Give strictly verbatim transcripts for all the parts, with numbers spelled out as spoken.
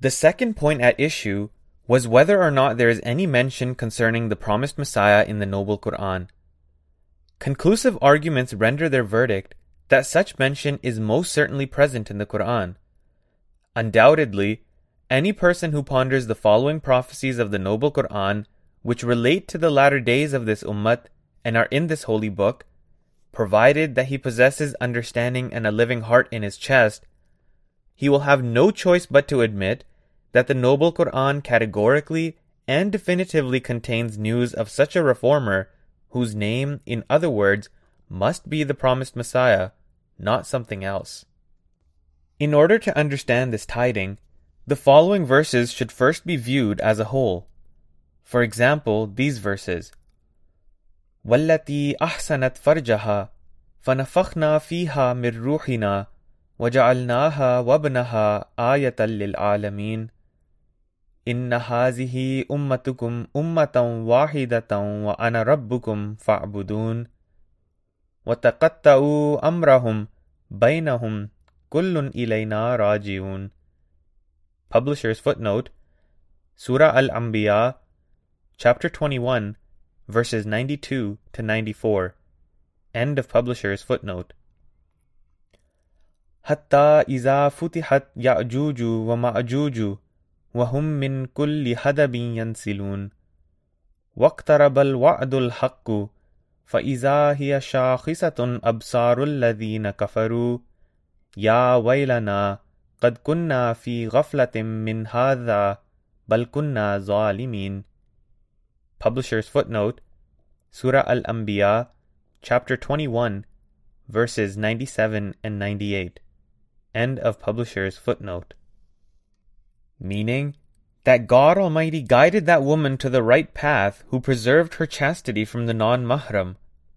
The second point at issue was whether or not there is any mention concerning the promised Messiah in the Noble Quran. Conclusive arguments render their verdict that such mention is most certainly present in the Quran. Undoubtedly, any person who ponders the following prophecies of the Noble Quran, which relate to the latter days of this Ummah and are in this holy book, provided that he possesses understanding and a living heart in his chest, he will have no choice but to admit that the Noble Quran categorically and definitively contains news of such a reformer whose name, in other words, must be the promised Messiah, not something else. In order to understand this tiding, the following verses should first be viewed as a whole. For example, these verses: وَالَّتِي أَحْسَنَتْ فَرْجَهَا فَنَفَخْنَا فِيهَا مِنْ رُوحِنَا وَجَعَلْنَاهَا وَابْنَهَا آيَةً لِلْعَالَمِينَ إِنَّ هَذِهِ أُمَّتُكُمْ أُمَّةً وَاحِدَةً وَأَنَا رَبُّكُمْ فَاعْبُدُونِ وَتَقَطَّعُوا أَمْرَهُمْ بَيْنَهُمْ كُلٌّ إِلَيْنَا رَاجِعُونَ. Publisher's footnote: Surah Al-Anbiya, chapter twenty-one, verses ninety-two to ninety-four. End of publisher's footnote. حَتَّى إِذَا فُتِحَتْ يَأْجُوجُ وَمَأْجُوجُ وَهُمْ مِنْ كُلِّ حَدَبٍ يَنْسِلُونَ وَاقْتَرَبَ الْوَعْدُ الْحَقُّ فَإِذَا هِيَ شَاخِصَةٌ أَبْصَارُ الَّذِينَ كَفَرُوا يَا وَيْلَنَا قَدْ كُنَّا فِي غَفْلَةٍ مِّنْ هَذَا بَلْ كُنَّا ظَالِمِينَ. Publisher's footnote: Surah Al-Anbiya, chapter twenty-one, verses ninety-seven and ninety-eight. End of publisher's footnote. Meaning that God Almighty guided that woman to the right path who preserved her chastity from the non-mahram.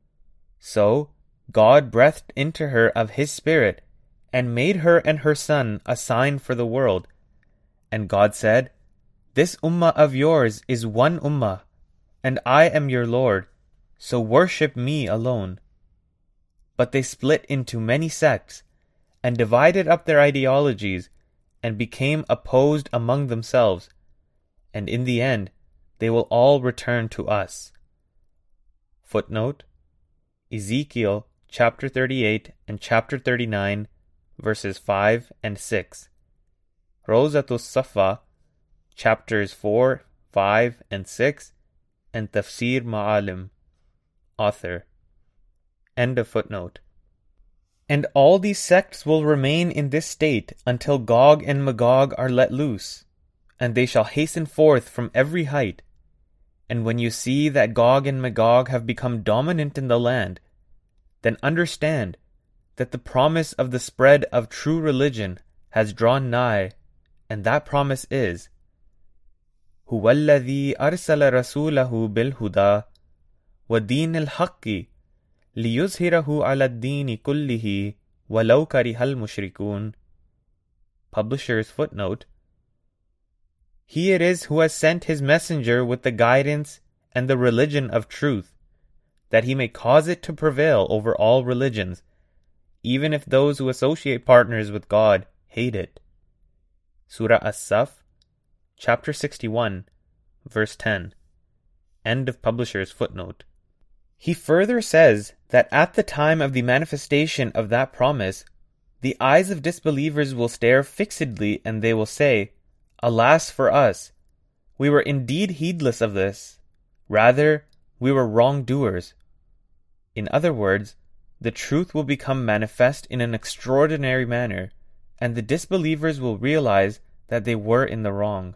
So God breathed into her of His Spirit and made her and her son a sign for the world. And God said, "This ummah of yours is one ummah, and I am your Lord, so worship me alone." But they split into many sects and divided up their ideologies and became opposed among themselves, and in the end they will all return to us. Footnote: Ezekiel chapter thirty-eight and chapter thirty-nine, verses five and six. Rozatus Safa, chapters four, five, and six, and Tafsir Ma'alim. Author. End of footnote. And all these sects will remain in this state until Gog and Magog are let loose, and they shall hasten forth from every height. And when you see that Gog and Magog have become dominant in the land, then understand that the promise of the spread of true religion has drawn nigh, and that promise is: هُوَ الَّذِي أَرْسَلَ رَسُولَهُ بِالْهُدَى وَدِينِ الْحَقِّ لِيُظْهِرَهُ عَلَى الدِّينِ كُلِّهِ وَلَوْ كَرِهَ الْمُشْرِكُونَ. Publisher's footnote: He it is who has sent His messenger with the guidance and the religion of truth, that He may cause it to prevail over all religions, even if those who associate partners with God hate it. Surah As-Saf, chapter sixty-one, verse ten. End of publisher's footnote. He further says that at the time of the manifestation of that promise, the eyes of disbelievers will stare fixedly and they will say, "Alas for us! We were indeed heedless of this. Rather, we were wrongdoers." In other words, the truth will become manifest in an extraordinary manner, and the disbelievers will realize that they were in the wrong.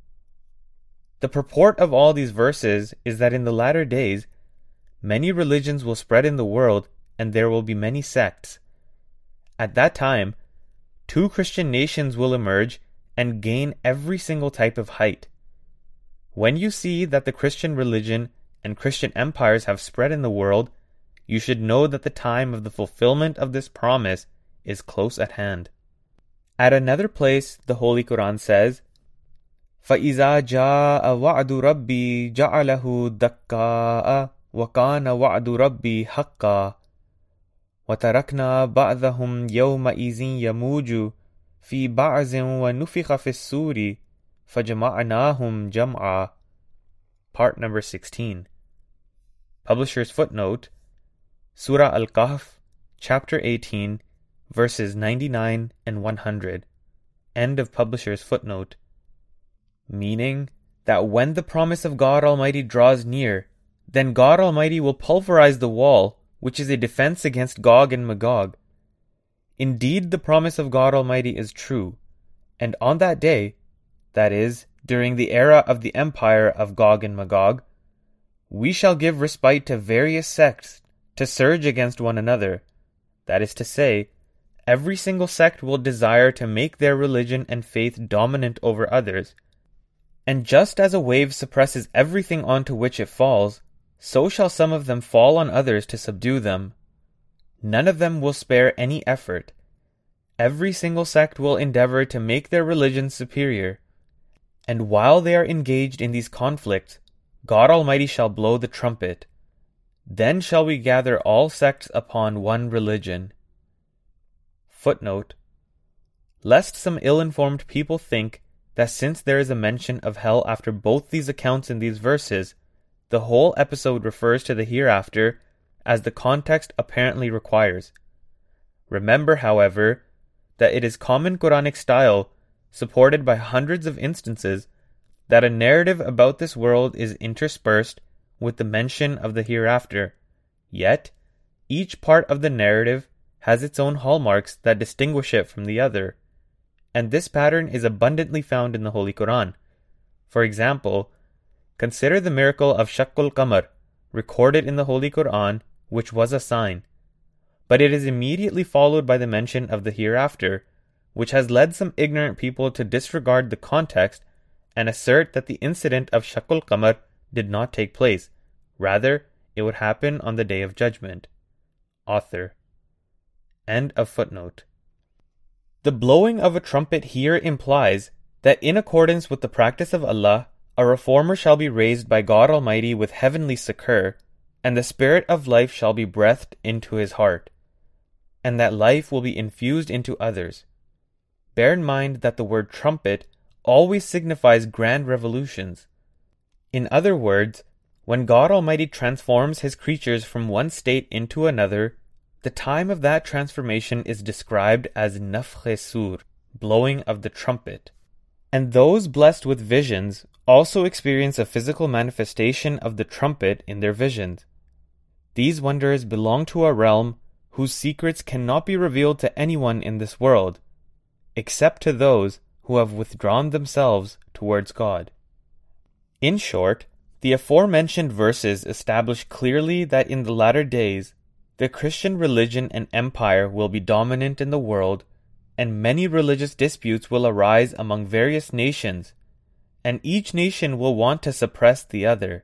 The purport of all these verses is that in the latter days, many religions will spread in the world and there will be many sects. At that time, two Christian nations will emerge and gain every single type of height. When you see that the Christian religion and Christian empires have spread in the world, you should know that the time of the fulfillment of this promise is close at hand. At another place, the Holy Quran says, فَإِذَا جَاءَ وَعْدُ رَبِّي جَعَلَهُ دَكَّاءَ وَكَانَ وَعْدُ رَبِّي حَقًّا وَتَرَكْنَا بَعْضَهُمْ يَوْمَئِذٍ يَمُوجُ فِي بَعْضٍ وَنُفِخَ فِي الصُّورِ فَجَمَعْنَاهُمْ جَمْعًا. Part number sixteen. Publisher's footnote: Surah Al-Kahf, chapter eighteen, verses ninety-nine and one hundred. End of publisher's footnote. Meaning that when the promise of God Almighty draws near, then God Almighty will pulverize the wall, which is a defense against Gog and Magog. Indeed, the promise of God Almighty is true, and on that day, that is, during the era of the empire of Gog and Magog, we shall give respite to various sects to surge against one another. That is to say, every single sect will desire to make their religion and faith dominant over others. And just as a wave suppresses everything onto which it falls, so shall some of them fall on others to subdue them. None of them will spare any effort. Every single sect will endeavor to make their religion superior. And while they are engaged in these conflicts, God Almighty shall blow the trumpet. Then shall we gather all sects upon one religion. Footnote: lest some ill-informed people think that since there is a mention of hell after both these accounts in these verses, the whole episode refers to the hereafter, as the context apparently requires. Remember, however, that it is common Quranic style, supported by hundreds of instances, that a narrative about this world is interspersed with the mention of the hereafter. Yet, each part of the narrative has its own hallmarks that distinguish it from the other, and this pattern is abundantly found in the Holy Quran. For example, consider the miracle of Shaqqul Qamar, recorded in the Holy Quran, which was a sign. But it is immediately followed by the mention of the hereafter, which has led some ignorant people to disregard the context and assert that the incident of Shaqqul Qamar did not take place. Rather, it would happen on the Day of Judgment. Author. End of footnote. The blowing of a trumpet here implies that in accordance with the practice of Allah, a reformer shall be raised by God Almighty with heavenly succor, and the spirit of life shall be breathed into his heart, and that life will be infused into others. Bear in mind that the word trumpet always signifies grand revolutions. In other words, when God Almighty transforms his creatures from one state into another, the time of that transformation is described as nafkh sur, blowing of the trumpet. And those blessed with visions also experience a physical manifestation of the trumpet in their visions. These wonders belong to a realm whose secrets cannot be revealed to anyone in this world, except to those who have withdrawn themselves towards God. In short, the aforementioned verses establish clearly that in the latter days, the Christian religion and empire will be dominant in the world, and many religious disputes will arise among various nations, and each nation will want to suppress the other.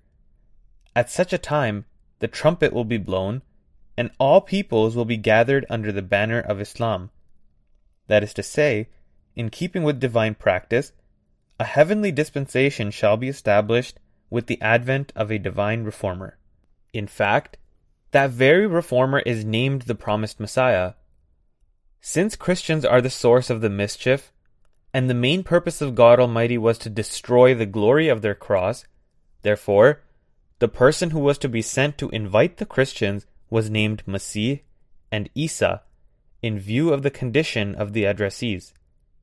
At such a time, the trumpet will be blown, and all peoples will be gathered under the banner of Islam. That is to say, in keeping with divine practice, a heavenly dispensation shall be established with the advent of a divine reformer. In fact, that very reformer is named the promised Messiah. Since Christians are the source of the mischief, and the main purpose of God Almighty was to destroy the glory of their cross, therefore, the person who was to be sent to invite the Christians was named Masih and Isa, in view of the condition of the addressees.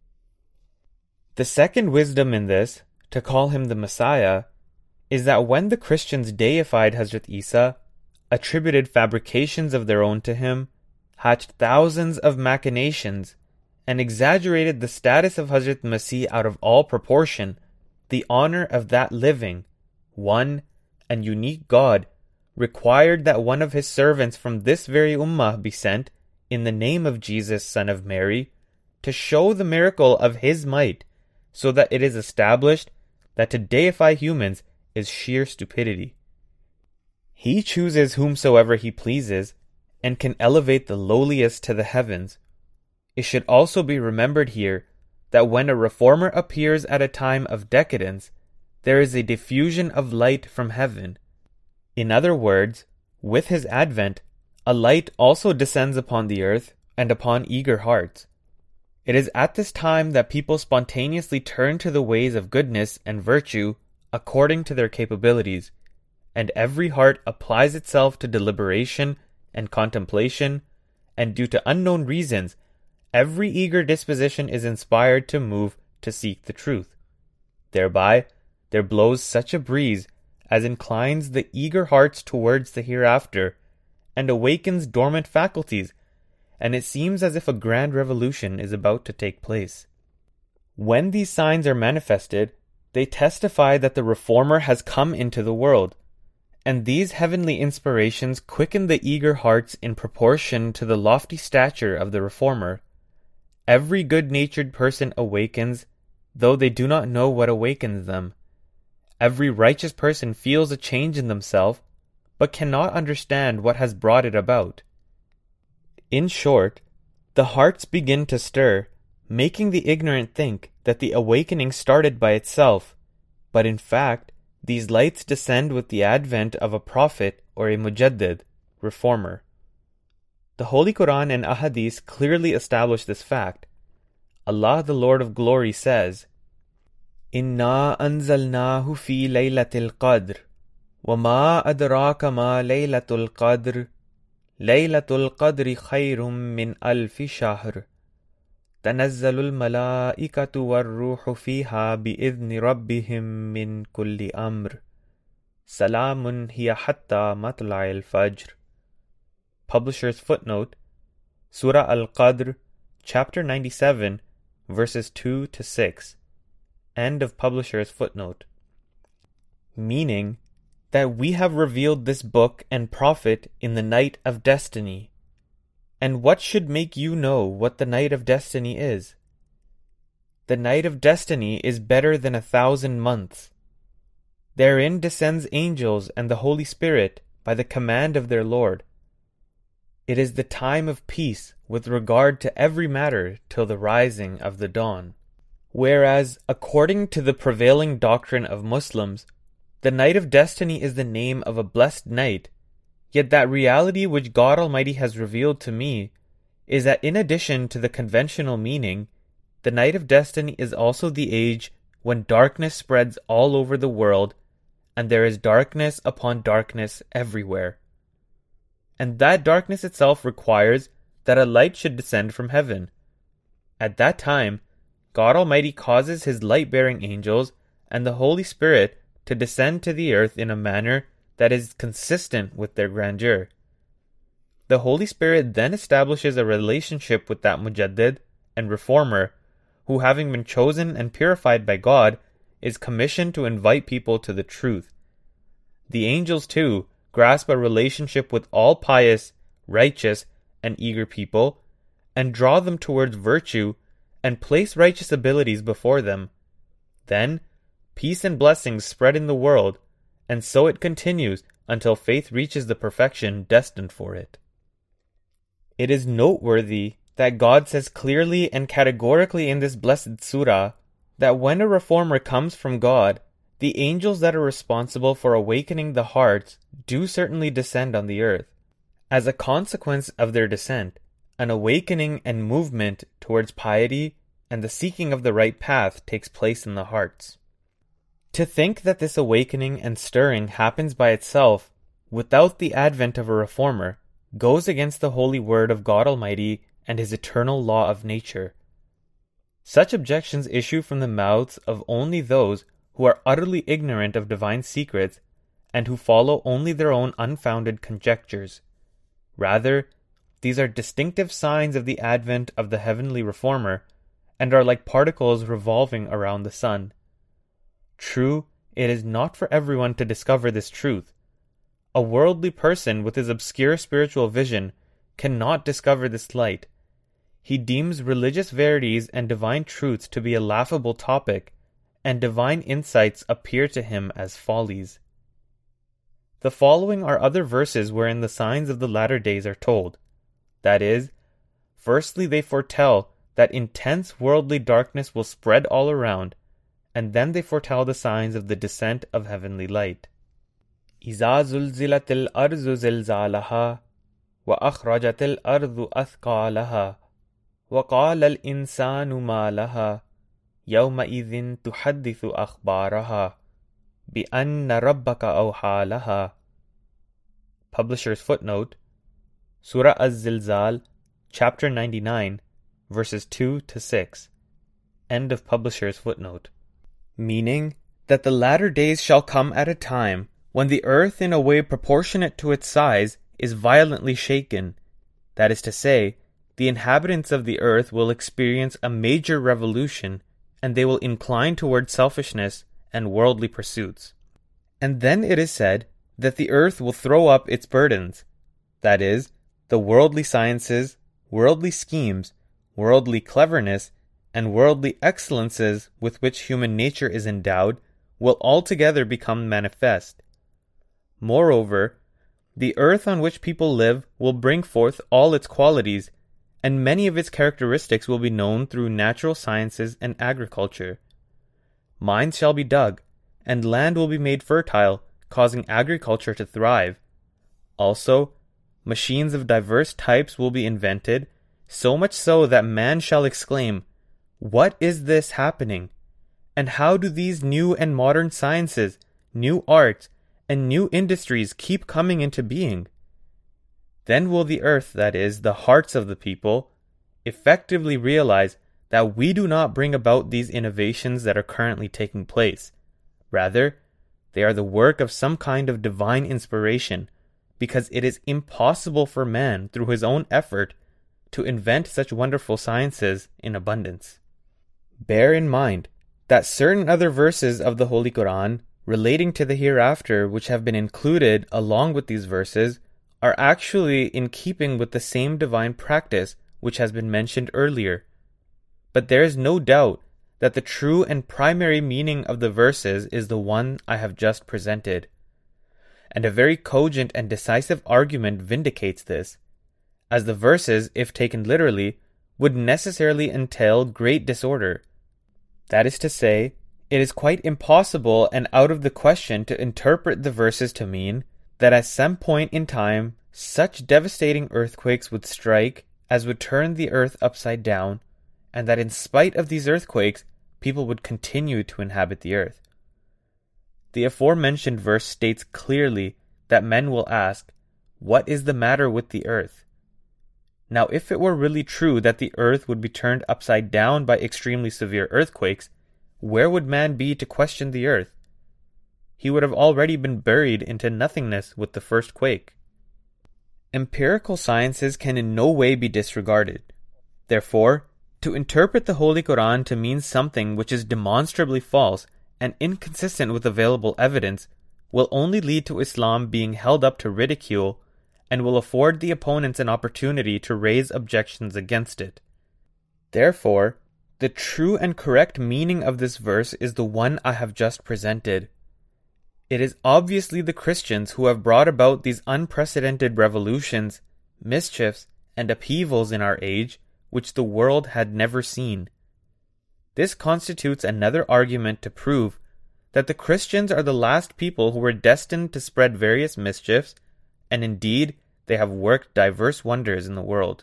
The second wisdom in this, to call him the Messiah, is that when the Christians deified Hazrat Isa, attributed fabrications of their own to him, hatched thousands of machinations, and exaggerated the status of Hazrat Masih out of all proportion, the honor of that living, one, and unique God required that one of his servants from this very ummah be sent, in the name of Jesus, son of Mary, to show the miracle of his might, so that it is established that to deify humans is sheer stupidity. He chooses whomsoever he pleases, and can elevate the lowliest to the heavens. It should also be remembered here that when a reformer appears at a time of decadence, there is a diffusion of light from heaven. In other words, with his advent, a light also descends upon the earth and upon eager hearts. It is at this time that people spontaneously turn to the ways of goodness and virtue according to their capabilities, and every heart applies itself to deliberation and contemplation, and due to unknown reasons, every eager disposition is inspired to move to seek the truth. Thereby there blows such a breeze as inclines the eager hearts towards the hereafter, and awakens dormant faculties, and it seems as if a grand revolution is about to take place. When these signs are manifested, they testify that the Reformer has come into the world, and these heavenly inspirations quicken the eager hearts in proportion to the lofty stature of the Reformer. Every good-natured person awakens, though they do not know what awakens them. Every righteous person feels a change in themselves, but cannot understand what has brought it about. In short, the hearts begin to stir, making the ignorant think that the awakening started by itself, but in fact, these lights descend with the advent of a prophet or a mujaddid, reformer. The Holy Quran and Ahadith clearly establish this fact. Allah, the Lord of Glory, says, "Inna anzalnahu fi laylatil qadr, wa ma adraka ma laylatul qadr, laylatul qadri khayrum min alfi shahr, tanazzalul malaikatu war ruhu fiha bi'idhni rabbihim min kulli amr, salamun hiya hatta matla'il fajr." Publisher's footnote, Surah Al-Qadr, chapter ninety-seven, verses two to six. End of publisher's footnote. Meaning that we have revealed this book and prophet in the night of destiny. And what should make you know what the night of destiny is? The night of destiny is better than a thousand months. Therein descends angels and the Holy Spirit by the command of their Lord. It is the time of peace with regard to every matter till the rising of the dawn. Whereas, according to the prevailing doctrine of Muslims, the night of destiny is the name of a blessed night, yet that reality which God Almighty has revealed to me is that in addition to the conventional meaning, the night of destiny is also the age when darkness spreads all over the world, and there is darkness upon darkness everywhere. And that darkness itself requires that a light should descend from heaven. At that time, God Almighty causes His light-bearing angels and the Holy Spirit to descend to the earth in a manner that is consistent with their grandeur. The Holy Spirit then establishes a relationship with that mujaddid and reformer, who, having been chosen and purified by God, is commissioned to invite people to the truth. The angels, too, grasp a relationship with all pious, righteous, and eager people, and draw them towards virtue, and place righteous abilities before them. Then, peace and blessings spread in the world, and so it continues until faith reaches the perfection destined for it. It is noteworthy that God says clearly and categorically in this blessed surah that when a reformer comes from God, the angels that are responsible for awakening the hearts do certainly descend on the earth. As a consequence of their descent, an awakening and movement towards piety and the seeking of the right path takes place in the hearts. To think that this awakening and stirring happens by itself, without the advent of a reformer, goes against the holy word of God Almighty and His eternal law of nature. Such objections issue from the mouths of only those who are utterly ignorant of divine secrets and who follow only their own unfounded conjectures. Rather, these are distinctive signs of the advent of the heavenly reformer, and are like particles revolving around the sun. True, it is not for everyone to discover this truth. A worldly person with his obscure spiritual vision cannot discover this light. He deems religious verities and divine truths to be a laughable topic, and divine insights appear to him as follies. The following are other verses wherein the signs of the latter days are told. That is, firstly they foretell that intense worldly darkness will spread all around, and then they foretell the signs of the descent of heavenly light. إِذَا زُلْزِلَتِ الْأَرْضُ زِلْزَالَهَا وَأَخْرَجَتِ الْأَرْضُ أَثْقَالَهَا وَقَالَ الْإِنسَانُ مَا لَهَا يَوْمَئِذٍ تُحَدِّثُ أَخْبَارَهَا بِأَنَّ رَبَّكَ أَوْحَى لَهَا. Publisher's footnote, Surah Az-Zilzal, chapter ninety-nine, verses two to six. End of publisher's footnote. Meaning that the latter days shall come at a time when the earth, in a way proportionate to its size, is violently shaken. That is to say, the inhabitants of the earth will experience a major revolution, and they will incline toward selfishness and worldly pursuits. And then it is said that the earth will throw up its burdens, that is, the worldly sciences, worldly schemes, worldly cleverness, and worldly excellences with which human nature is endowed will altogether become manifest. Moreover, the earth on which people live will bring forth all its qualities, and many of its characteristics will be known through natural sciences and agriculture. Mines shall be dug, and land will be made fertile, causing agriculture to thrive. Also, machines of diverse types will be invented, so much so that man shall exclaim, "What is this happening? And how do these new and modern sciences, new arts, and new industries keep coming into being?" Then will the earth, that is, the hearts of the people, effectively realize that we do not bring about these innovations that are currently taking place. Rather, they are the work of some kind of divine inspiration, because it is impossible for man, through his own effort, to invent such wonderful sciences in abundance. Bear in mind that certain other verses of the Holy Quran relating to the hereafter, which have been included along with these verses, are actually in keeping with the same divine practice which has been mentioned earlier. But there is no doubt that the true and primary meaning of the verses is the one I have just presented. And a very cogent and decisive argument vindicates this, as the verses, if taken literally, would necessarily entail great disorder. That is to say, it is quite impossible and out of the question to interpret the verses to mean that at some point in time such devastating earthquakes would strike as would turn the earth upside down, and that in spite of these earthquakes, people would continue to inhabit the earth. The aforementioned verse states clearly that men will ask, "What is the matter with the earth?" Now, if it were really true that the earth would be turned upside down by extremely severe earthquakes, where would man be to question the earth? He would have already been buried into nothingness with the first quake. Empirical sciences can in no way be disregarded. Therefore, to interpret the Holy Quran to mean something which is demonstrably false and inconsistent with available evidence will only lead to Islam being held up to ridicule and will afford the opponents an opportunity to raise objections against it. Therefore, the true and correct meaning of this verse is the one I have just presented. It is obviously the Christians who have brought about these unprecedented revolutions, mischiefs, and upheavals in our age which the world had never seen. This constitutes another argument to prove that the Christians are the last people who were destined to spread various mischiefs, and indeed they have worked diverse wonders in the world.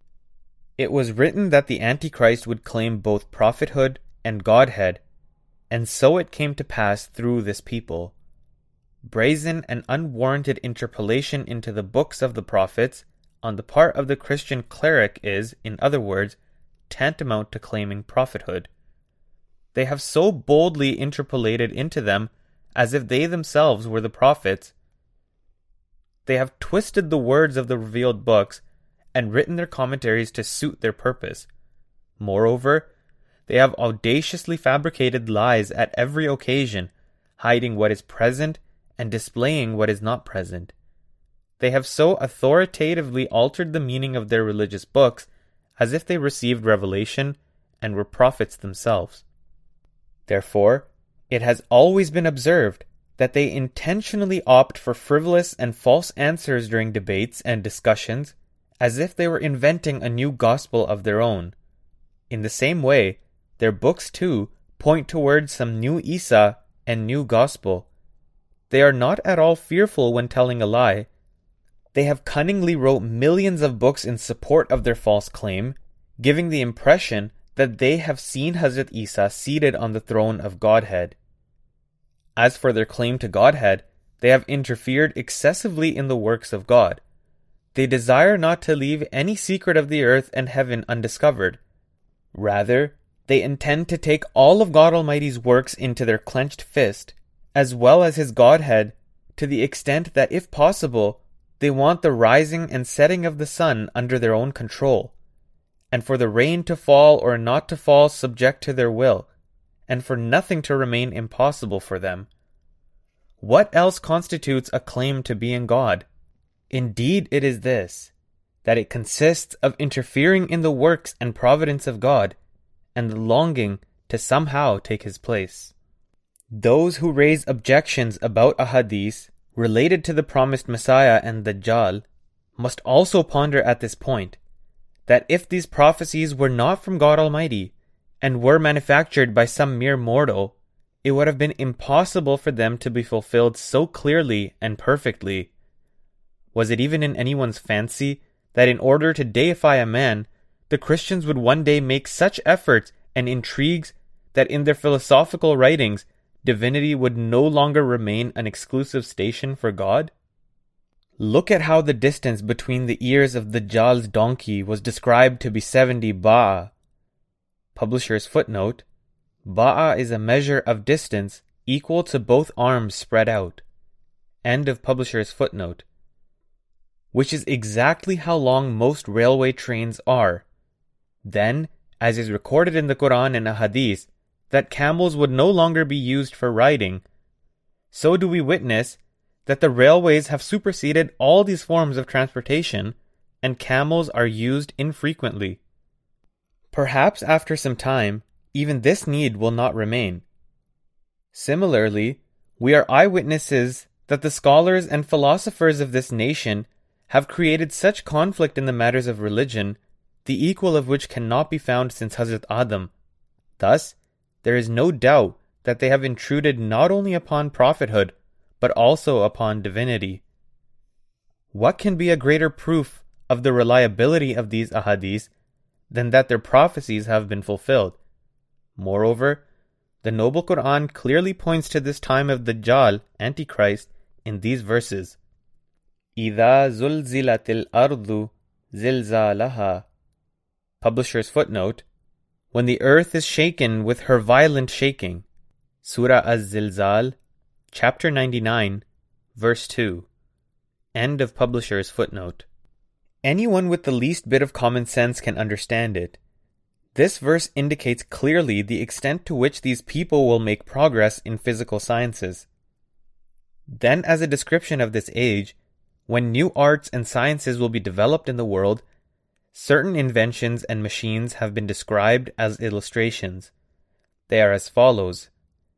It was written that the Antichrist would claim both prophethood and godhead, and so it came to pass through this people. Brazen and unwarranted interpolation into the books of the prophets on the part of the Christian cleric is, in other words, tantamount to claiming prophethood. They have so boldly interpolated into them as if they themselves were the prophets. They have twisted the words of the revealed books and written their commentaries to suit their purpose. Moreover, they have audaciously fabricated lies at every occasion, hiding what is present and displaying what is not present. They have so authoritatively altered the meaning of their religious books as if they received revelation and were prophets themselves. Therefore, it has always been observed that they intentionally opt for frivolous and false answers during debates and discussions, as if they were inventing a new gospel of their own. In the same way, their books too point towards some new Isa and new gospel. They are not at all fearful when telling a lie. They have cunningly wrote millions of books in support of their false claim, giving the impression that they have seen Hazrat Isa seated on the throne of Godhead. As for their claim to Godhead, they have interfered excessively in the works of God. They desire not to leave any secret of the earth and heaven undiscovered. Rather, they intend to take all of God Almighty's works into their clenched fist, as well as His Godhead, to the extent that, if possible, they want the rising and setting of the sun under their own control, and for the rain to fall or not to fall subject to their will, and for nothing to remain impossible for them. What else constitutes a claim to being God? Indeed, it is this, that it consists of interfering in the works and providence of God, and the longing to somehow take His place. Those who raise objections about ahadith related to the promised Messiah and Dajjal must also ponder at this point, that if these prophecies were not from God Almighty, and were manufactured by some mere mortal, it would have been impossible for them to be fulfilled so clearly and perfectly. Was it even in anyone's fancy that in order to deify a man, the Christians would one day make such efforts and intrigues that in their philosophical writings, divinity would no longer remain an exclusive station for God? Look at how the distance between the ears of Dajjal's donkey was described to be seventy ba'a. Publisher's footnote: Ba'a is a measure of distance equal to both arms spread out. End of publisher's footnote. Which is exactly how long most railway trains are. Then, as is recorded in the Quran and Ahadith, that camels would no longer be used for riding, so do we witness that the railways have superseded all these forms of transportation, and camels are used infrequently. Perhaps after some time, even this need will not remain. Similarly, we are eyewitnesses that the scholars and philosophers of this nation have created such conflict in the matters of religion, the equal of which cannot be found since Hazrat Adam. Thus, there is no doubt that they have intruded not only upon prophethood, but also upon divinity. What can be a greater proof of the reliability of these ahadith than that their prophecies have been fulfilled? Moreover, the noble Quran clearly points to this time of Dajjal, Antichrist, in these verses. إِذَا زُلْزِلَتِ الْأَرْضُ زِلْزَالَهَا. Publisher's footnote: when the earth is shaken with her violent shaking. Surah Az-Zilzal, Chapter ninety-nine, Verse two. End of publisher's footnote. Anyone with the least bit of common sense can understand it. This verse indicates clearly the extent to which these people will make progress in physical sciences. Then, as a description of this age, when new arts and sciences will be developed in the world, certain inventions and machines have been described as illustrations. They are as follows.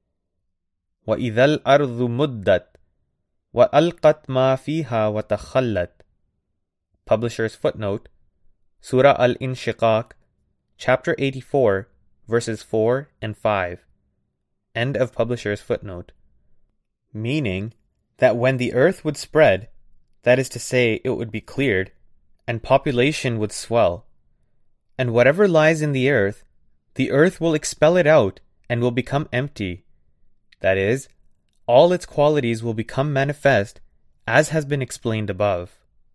وَإِذَا الْأَرْضُ مُدَّتْ وَأَلْقَتْ مَا فِيهَا وَتَخَلَّتْ. Publisher's footnote: Surah Al-Inshiqaq, Chapter eighty-four, verses four and five. End of publisher's footnote. Meaning that when the earth would spread, that is to say, it would be cleared, and population would swell, and whatever lies in the earth, the earth will expel it out and will become empty. That is, all its qualities will become manifest, as has been explained above.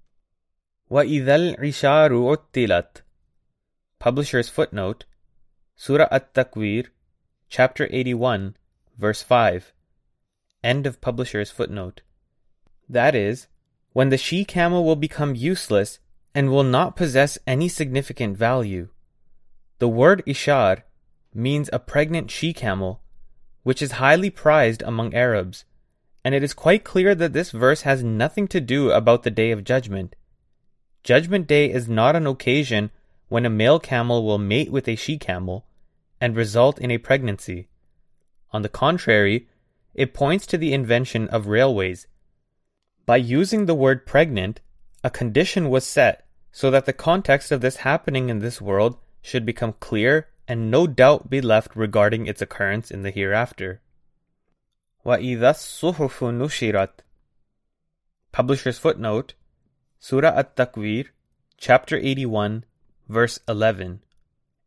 وَإِذَا الْعِشَارُ عُطِّلَتْ. Publisher's footnote: Surah At-Takwir, Chapter eighty-one, Verse five. End of publisher's footnote. That is, when the she-camel will become useless and will not possess any significant value. The word ishar means a pregnant she-camel, which is highly prized among Arabs, and it is quite clear that this verse has nothing to do about the Day of Judgment. Judgment Day is not an occasion when a male camel will mate with a she-camel and result in a pregnancy. On the contrary, it points to the invention of railways. By using the word pregnant, a condition was set so that the context of this happening in this world should become clear and no doubt be left regarding its occurrence in the hereafter. وَإِذَا الصُّحُفُ نُشِرَتْ. Publisher's footnote: Surah At-Takwir, Chapter eighty-one, Verse eleven.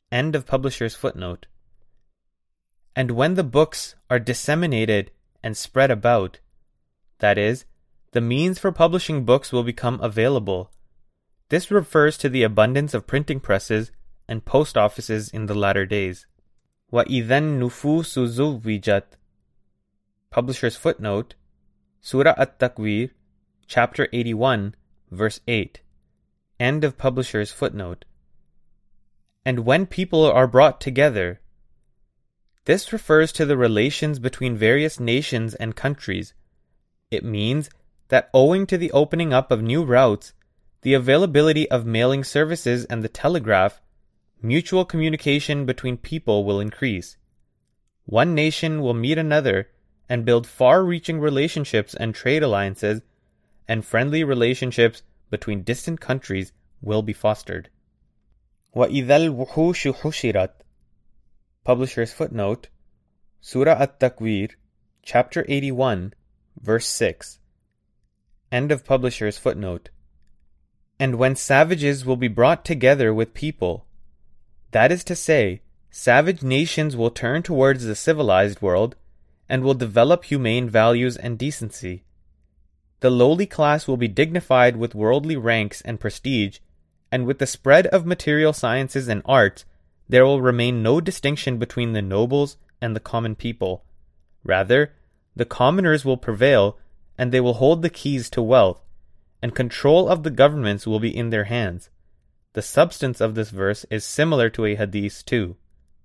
End of publisher's footnote. And when the books are disseminated and spread about, that is, the means for publishing books will become available. This refers to the abundance of printing presses and post offices in the latter days. وَإِذَا النُّفُوسُ زُوِّجَتْ. Publisher's footnote, Surah At-Takwir, chapter eighty-one, verse eight. End of publisher's footnote. And when people are brought together. This refers to the relations between various nations and countries. It means that owing to the opening up of new routes, the availability of mailing services and the telegraph, mutual communication between people will increase. One nation will meet another and build far-reaching relationships and trade alliances, and friendly relationships between distant countries will be fostered. وَإِذَا الْوُحُوشُ حُشِرَتْ. Publisher's footnote, Surah At-Takwir, chapter eighty-one, verse six. End of publisher's footnote. And when savages will be brought together with people, that is to say, savage nations will turn towards the civilized world and will develop humane values and decency. The lowly class will be dignified with worldly ranks and prestige, and with the spread of material sciences and arts, there will remain no distinction between the nobles and the common people. Rather, the commoners will prevail, and they will hold the keys to wealth, and control of the governments will be in their hands. The substance of this verse is similar to a hadith too.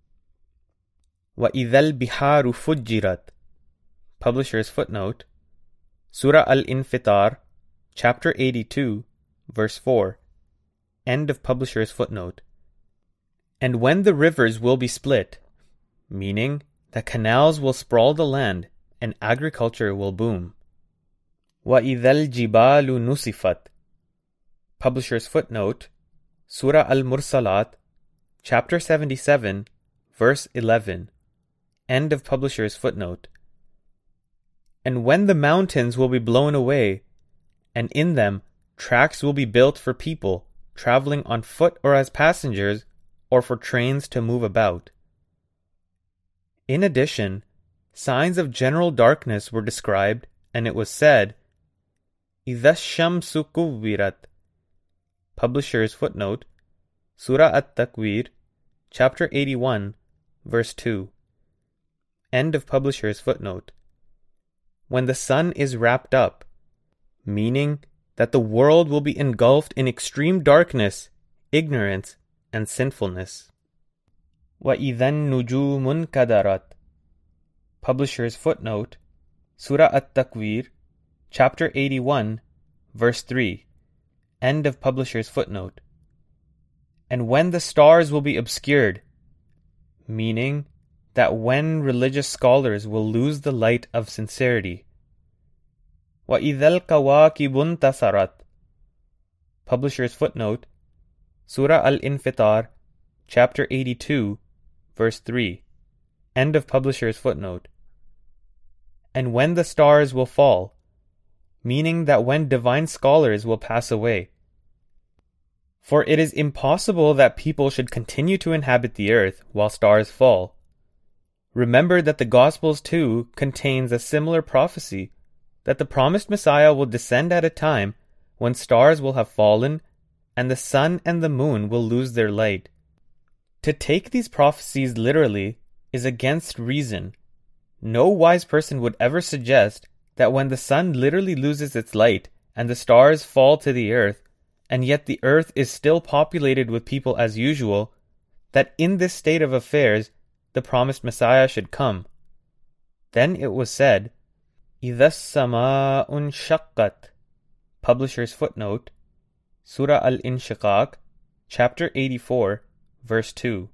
وَإِذَا الْبِحَارُ فُجِّرَتْ. Publisher's footnote, Surah Al-Infitar, chapter eighty-two, verse four. End of publisher's footnote. And when the rivers will be split, meaning that canals will sprawl the land and agriculture will boom. وَإِذَا الْجِبَالُ نُسِفَتْ. Publisher's footnote, Surah Al-Mursalat, chapter seventy-seven, verse eleven. End of publisher's footnote. And when the mountains will be blown away, and in them tracks will be built for people traveling on foot or as passengers, or for trains to move about. In addition, signs of general darkness were described, and it was said, إِذَا الشَّمْسُ كُوِّرَتْ. Publisher's footnote, Surah At-Takwir, chapter eighty-one, verse two. End of publisher's footnote. When the sun is wrapped up, meaning that the world will be engulfed in extreme darkness, ignorance, and sinfulness. وَإِذَا النُّجُومُ انْكَدَرَتْ. Publisher's footnote, Surah At-Takwir, chapter eighty-one, verse three. End of publisher's footnote. And when the stars will be obscured, meaning that when religious scholars will lose the light of sincerity. وَإِذَا الْكَوَاكِبُ انْتَثَرَتْ. Publisher's footnote, Surah Al-Infitar, chapter eighty-two, verse three. End of publisher's footnote. And when the stars will fall, meaning that when divine scholars will pass away. For it is impossible that people should continue to inhabit the earth while stars fall. Remember that the Gospels too contains a similar prophecy, that the promised Messiah will descend at a time when stars will have fallen, and the sun and the moon will lose their light. To take these prophecies literally is against reason. No wise person would ever suggest that when the sun literally loses its light and the stars fall to the earth, and yet the earth is still populated with people as usual, that in this state of affairs the promised Messiah should come. Then it was said, إِذَا السَّمَاءُ انشَقَّتْ. Publisher's footnote, Surah Al-Inshiqaq, chapter eighty-four, verse two.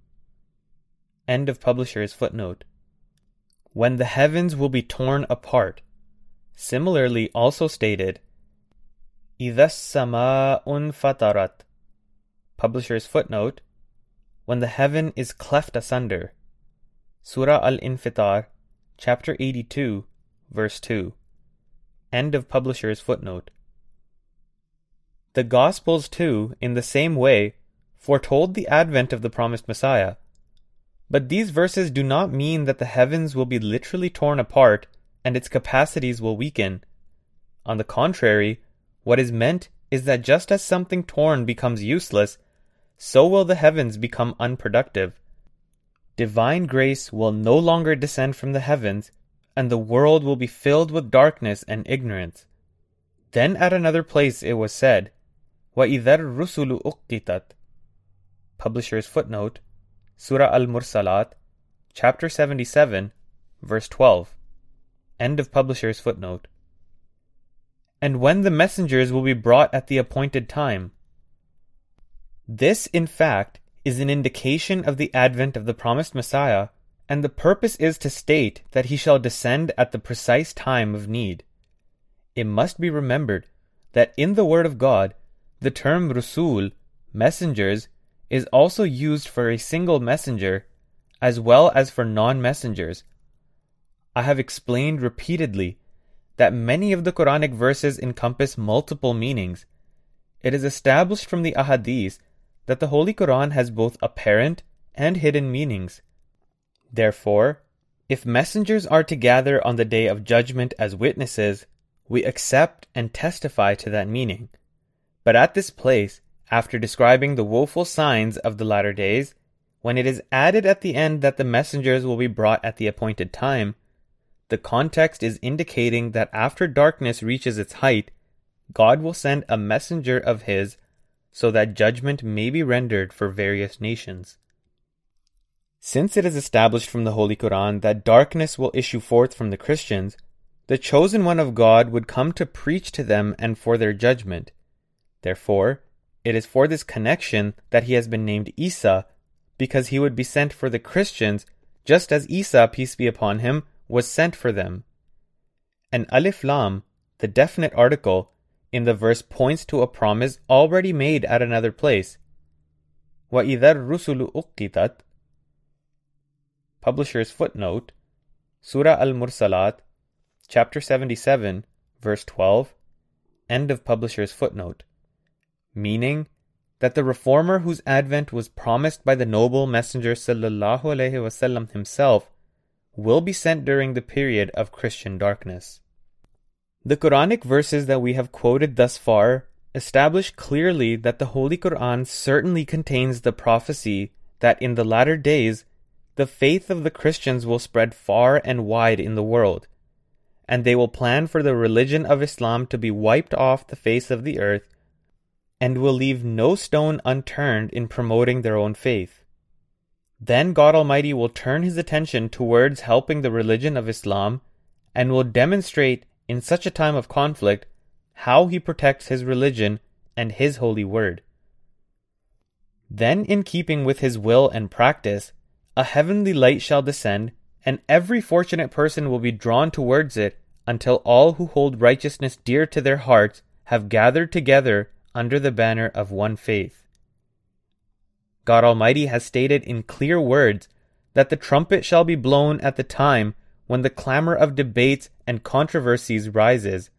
End of publisher's footnote. When the heavens will be torn apart. Similarly also stated, إِذَا السَّمَاءُ انْفَطَرَتْ. Publisher's footnote, when the heaven is cleft asunder. Surah Al-Infitar, chapter eighty-two, verse two. End of publisher's footnote. The Gospels too, in the same way, foretold the advent of the promised Messiah. But these verses do not mean that the heavens will be literally torn apart and its capacities will weaken. On the contrary, what is meant is that just as something torn becomes useless, so will the heavens become unproductive. Divine grace will no longer descend from the heavens, and the world will be filled with darkness and ignorance. Then at another place it was said, وَإِذَا الرُّسُلُ أُقِّتَتْ. Publisher's footnote, Surah Al-Mursalat, chapter seventy-seven, verse twelve. End of publisher's footnote. And when the messengers will be brought at the appointed time. This, in fact, is an indication of the advent of the promised Messiah, and the purpose is to state that he shall descend at the precise time of need. It must be remembered that in the Word of God, the term Rusul, messengers, is also used for a single messenger, as well as for non-messengers. I have explained repeatedly that many of the Quranic verses encompass multiple meanings. It is established from the Ahadith that the Holy Quran has both apparent and hidden meanings. Therefore, if messengers are to gather on the day of judgment as witnesses, we accept and testify to that meaning. But at this place, after describing the woeful signs of the latter days, when it is added at the end that the messengers will be brought at the appointed time, the context is indicating that after darkness reaches its height, God will send a messenger of His so that judgment may be rendered for various nations. Since it is established from the Holy Quran that darkness will issue forth from the Christians, the chosen one of God would come to preach to them and for their judgment. Therefore, it is for this connection that he has been named Isa, because he would be sent for the Christians just as Isa, peace be upon him, was sent for them. And Alif Lam, the definite article, in the verse points to a promise already made at another place. وَإِذَا الرُّسُلُ أُقِّتَتْ. Publisher's footnote, Surah Al-Mursalat, chapter seventy-seven, verse twelve. End of publisher's footnote. Meaning that the reformer whose advent was promised by the noble messenger sallallahu alaihi wasallam himself will be sent during the period of Christian darkness. The Quranic verses that we have quoted thus far establish clearly that the Holy Quran certainly contains the prophecy that in the latter days the faith of the Christians will spread far and wide in the world, and they will plan for the religion of Islam to be wiped off the face of the earth, and will leave no stone unturned in promoting their own faith. Then God Almighty will turn His attention towards helping the religion of Islam and will demonstrate in such a time of conflict how He protects His religion and His holy word. Then, in keeping with His will and practice, a heavenly light shall descend, and every fortunate person will be drawn towards it until all who hold righteousness dear to their hearts have gathered together under the banner of one faith. God Almighty has stated in clear words that the trumpet shall be blown at the time when the clamor of debates and controversies rises.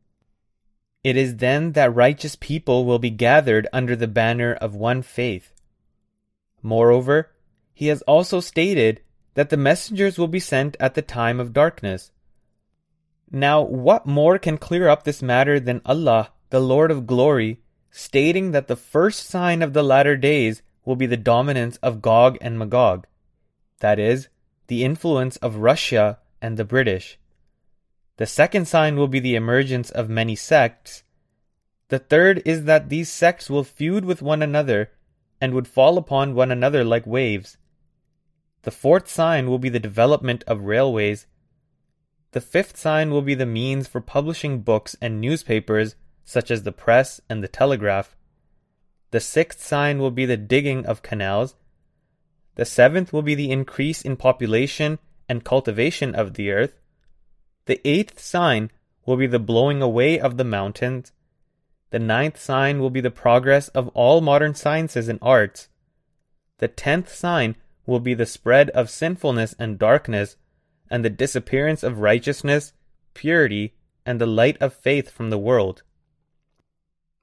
It is then that righteous people will be gathered under the banner of one faith. Moreover, He has also stated that the messengers will be sent at the time of darkness. Now, what more can clear up this matter than Allah, the Lord of Glory, stating that the first sign of the latter days will be the dominance of Gog and Magog, that is, the influence of Russia and the British. The second sign will be the emergence of many sects. The third is that these sects will feud with one another and would fall upon one another like waves. The fourth sign will be the development of railways. The fifth sign will be the means for publishing books and newspapers such as the press and the telegraph. The sixth sign will be the digging of canals. The seventh will be the increase in population and cultivation of the earth. The eighth sign will be the blowing away of the mountains. The ninth sign will be the progress of all modern sciences and arts. The tenth sign will be the spread of sinfulness and darkness, and the disappearance of righteousness, purity, and the light of faith from the world.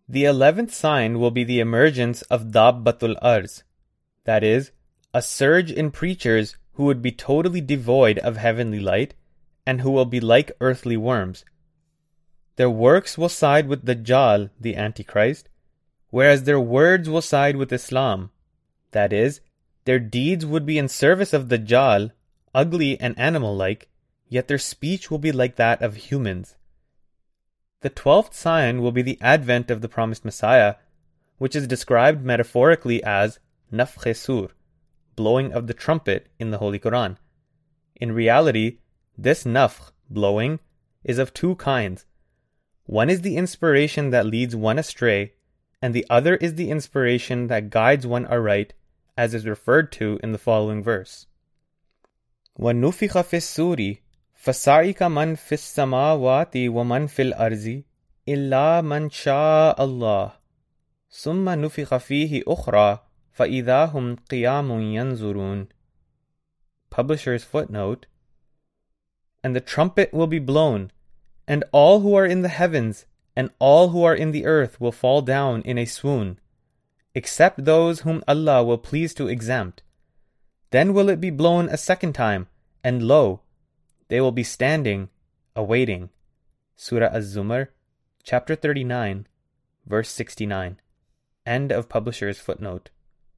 The eleventh sign will be the emergence of Dabbatul Arz, that is, a surge in preachers who would be totally devoid of heavenly light and who will be like earthly worms. Their works will side with Dajjal, the Antichrist, whereas their words will side with Islam. That is, their deeds would be in service of Dajjal, ugly and animal-like, yet their speech will be like that of humans. The twelfth sign will be the advent of the promised Messiah, which is described metaphorically as nafkh sur, blowing of the trumpet in the Holy Quran. In reality, this nafkh, blowing, is of two kinds. One is the inspiration that leads one astray, and the other is the inspiration that guides one aright, as is referred to in the following verse. وَنُفِخَ فِي السُّورِ فَصَعِقَ مَنْ فِي السَّمَاوَاتِ وَمَنْ فِي الْأَرْضِ إِلَّا مَنْ شَاءَ اللَّهُ ثُمَّ نُفِخَ فِيهِ أُخْرَى فَإِذَا هُمْ قِيَامٌ يَنْظُرُونَ. Publisher's footnote. And the trumpet will be blown, and all who are in the heavens and all who are in the earth will fall down in a swoon, except those whom Allah will please to exempt. Then will it be blown a second time, and lo, they will be standing, awaiting. Surah Az-Zumar, chapter thirty-nine, verse sixty-nine. End of publisher's footnote.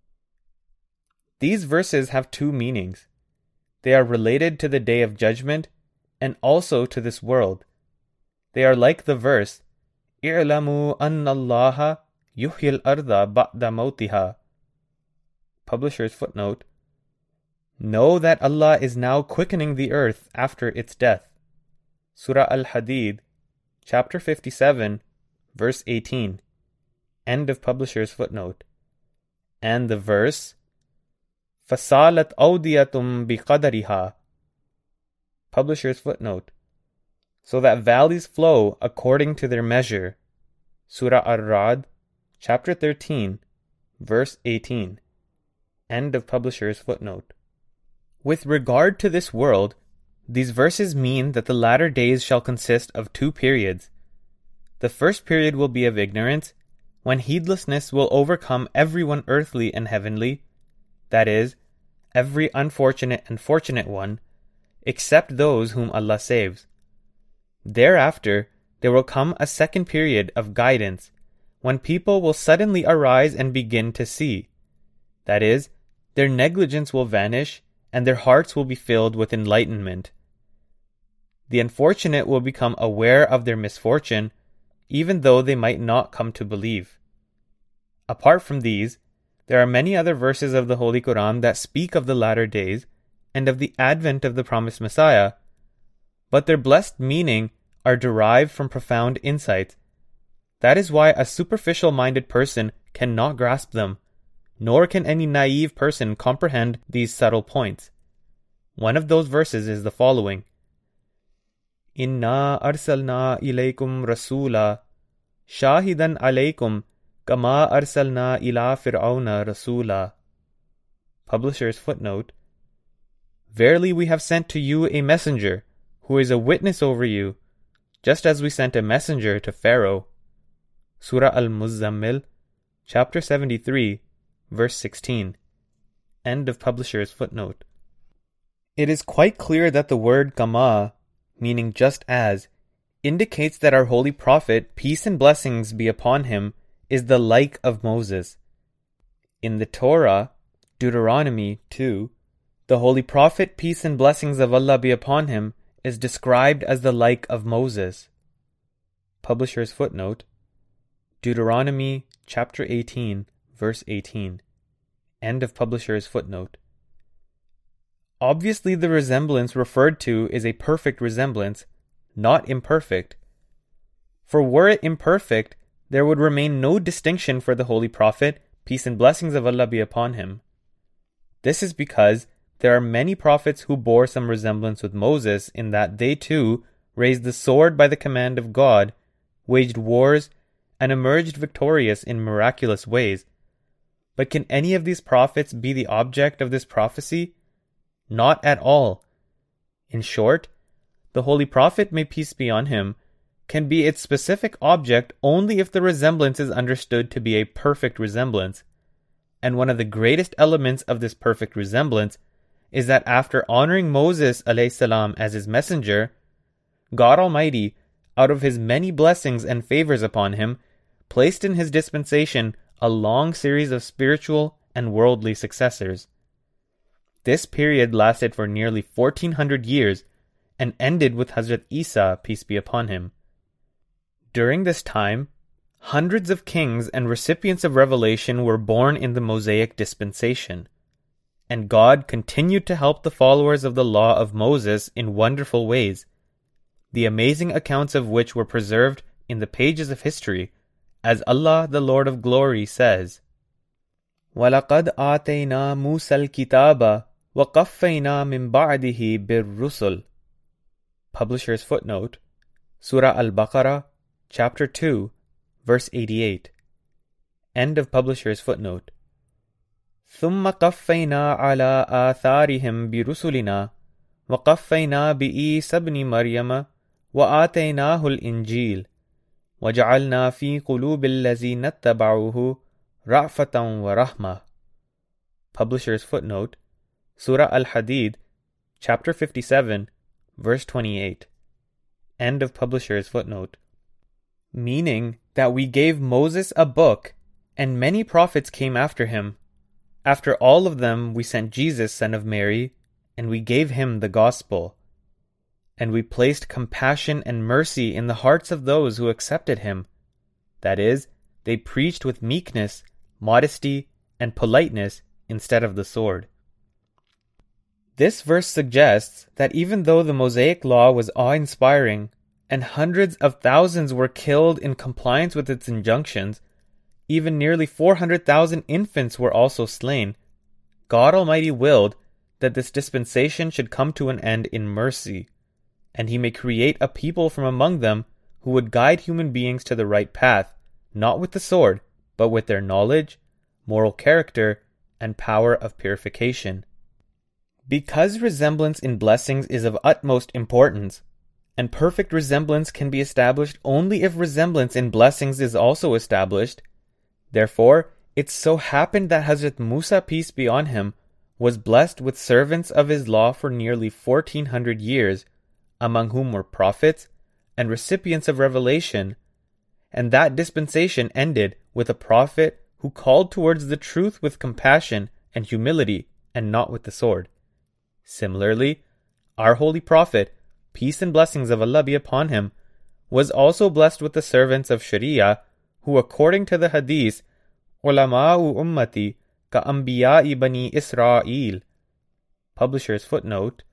These verses have two meanings. They are related to the Day of Judgment and also to this world. They are like the verse, إِعْلَمُوا أَنَّ اللَّهَ يُحْيِي الْأَرْضَ بَعْدَ مَوْتِهَا. Publisher's footnote. Know that Allah is now quickening the earth after its death. Surah Al-Hadid, chapter fifty-seven, verse eighteen. End of publisher's footnote. And the verse, فَصَالَتْ أَوْدِيَةٌ بِقَدَرِهَا. Publisher's footnote. So that valleys flow according to their measure. Surah Ar-Ra'd, chapter thirteen, verse eighteen. End of publisher's footnote. With regard to this world, these verses mean that the latter days shall consist of two periods. The first period will be of ignorance, when heedlessness will overcome everyone earthly and heavenly, that is, every unfortunate and fortunate one, except those whom Allah saves. Thereafter, there will come a second period of guidance, when people will suddenly arise and begin to see. That is, their negligence will vanish, and their hearts will be filled with enlightenment. The unfortunate will become aware of their misfortune, even though they might not come to believe. Apart from these, there are many other verses of the Holy Quran that speak of the latter days and of the advent of the promised Messiah, but their blessed meaning are derived from profound insights. That is why a superficial-minded person cannot grasp them, nor can any naive person comprehend these subtle points. One of those verses is the following. Inna arsalna ilaykum rasula shahidan alaykum kama arsalna ila fir'auna rasula. Publisher's footnote. Verily we have sent to you a messenger who is a witness over you, just as we sent a messenger to Pharaoh. Surah Al-Muzzammil, chapter seventy-three, verse sixteen. End of publisher's footnote. It is quite clear that the word kama, meaning just as, indicates that our holy prophet, peace and blessings be upon him, is the like of Moses. In the Torah, Deuteronomy two, the holy prophet, peace and blessings of Allah be upon him, is described as the like of Moses. Publisher's footnote. Deuteronomy chapter eighteen, verse eighteen. End of publisher's footnote. Obviously, the resemblance referred to is a perfect resemblance, not imperfect. For were it imperfect, there would remain no distinction for the Holy Prophet, peace and blessings of Allah be upon him. This is because there are many prophets who bore some resemblance with Moses in that they too raised the sword by the command of God, waged wars, and emerged victorious in miraculous ways. But can any of these prophets be the object of this prophecy? Not at all. In short, the Holy Prophet, may peace be on him, can be its specific object only if the resemblance is understood to be a perfect resemblance. And one of the greatest elements of this perfect resemblance is that after honoring Moses alayhi salam as his messenger, God Almighty, out of his many blessings and favors upon him, placed in his dispensation a long series of spiritual and worldly successors. This period lasted for nearly fourteen hundred years and ended with Hazrat Isa, peace be upon him. During this time, hundreds of kings and recipients of revelation were born in the Mosaic dispensation, and God continued to help the followers of the law of Moses in wonderful ways, the amazing accounts of which were preserved in the pages of history, as Allah, the Lord of Glory, says, وَلَقَدْ آتَيْنَا مُوسَى الْكِتَابَ وَقَفَّيْنَا مِنْ بَعْدِهِ بِالرُّسُلِ. Publisher's footnote, Surah Al-Baqarah, Chapter two, Verse eighty-eight. End of publisher's footnote. ثُمَّ قَفَّيْنَا عَلَى آثَارِهِمْ بِرُسُلِنَا وَقَفَّيْنَا بِعِيسَى ابْنِ مَرْيَمَ وَآتَيْنَاهُ الْإِنْجِيلَ وَجَعَلْنَا فِي قُلُوبِ الَّذِينَ اتَّبَعُوهُ رَأْفَةً وَرَحْمَةً. Publisher's footnote, Surah Al-Hadid, Chapter fifty-seven, Verse twenty-eight. End of publisher's footnote. Meaning that we gave Moses a book, and many prophets came after him. After all of them we sent Jesus, son of Mary, and we gave him the gospel. And we placed compassion and mercy in the hearts of those who accepted him. That is, they preached with meekness, modesty, and politeness instead of the sword. This verse suggests that even though the Mosaic law was awe-inspiring, and hundreds of thousands were killed in compliance with its injunctions, even nearly four hundred thousand infants were also slain, God Almighty willed that this dispensation should come to an end in mercy, and He may create a people from among them who would guide human beings to the right path, not with the sword, but with their knowledge, moral character, and power of purification. Because resemblance in blessings is of utmost importance, and perfect resemblance can be established only if resemblance in blessings is also established, therefore it so happened that Hazrat Musa, peace be on him, was blessed with servants of his law for nearly fourteen hundred years, among whom were prophets and recipients of revelation, and that dispensation ended with a prophet who called towards the truth with compassion and humility, and not with the sword. Similarly, our holy prophet, peace and blessings of Allah be upon him, was also blessed with the servants of Sharia, who according to the hadith, Ulama'u ummati ka anbiya'i bani Israel. Publisher's footnote,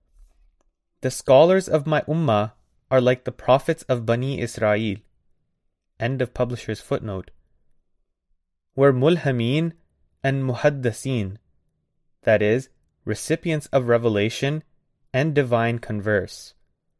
the scholars of my ummah are like the prophets of Bani Israel. End of publisher's footnote. Were mulhameen and muhaddasin, that is, recipients of revelation and divine converse.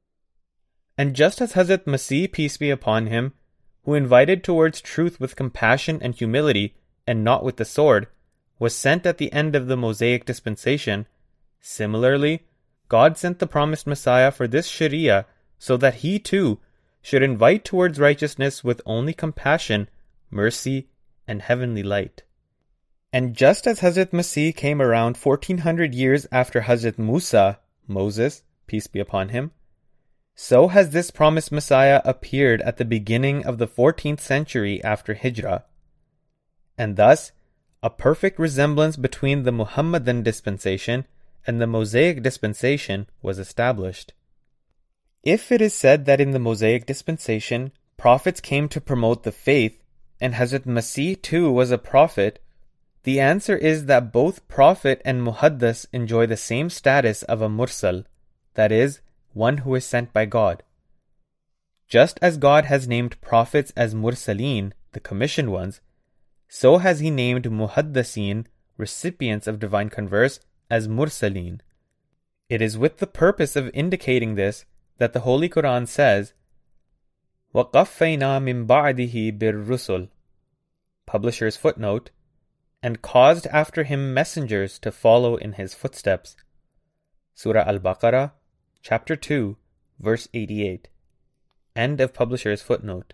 And just as Hazrat Masih, peace be upon him, who invited towards truth with compassion and humility, and not with the sword, was sent at the end of the Mosaic dispensation, similarly, God sent the promised Messiah for this Sharia so that he too should invite towards righteousness with only compassion, mercy, and heavenly light. And just as Hazrat Masih came around fourteen hundred years after Hazrat Musa, Moses, peace be upon him, so has this promised Messiah appeared at the beginning of the fourteenth century after Hijrah. And thus, a perfect resemblance between the Muhammadan dispensation and the Mosaic dispensation was established. If it is said that in the Mosaic dispensation, prophets came to promote the faith, and Hazrat Masih too was a prophet, the answer is that both prophet and muhaddas enjoy the same status of a mursal, that is, one who is sent by God. Just as God has named prophets as mursaleen, the commissioned ones, so has He named muhaddasin, recipients of divine converse, as mursaleen. It is with the purpose of indicating this that the Holy Quran says, وَقَفَّيْنَا مِن بَعْدِهِ بِالرُّسُلِ. Publisher's footnote, and caused after him messengers to follow in his footsteps. Surah Al-Baqarah, Chapter two, Verse eighty-eight. End of publisher's footnote.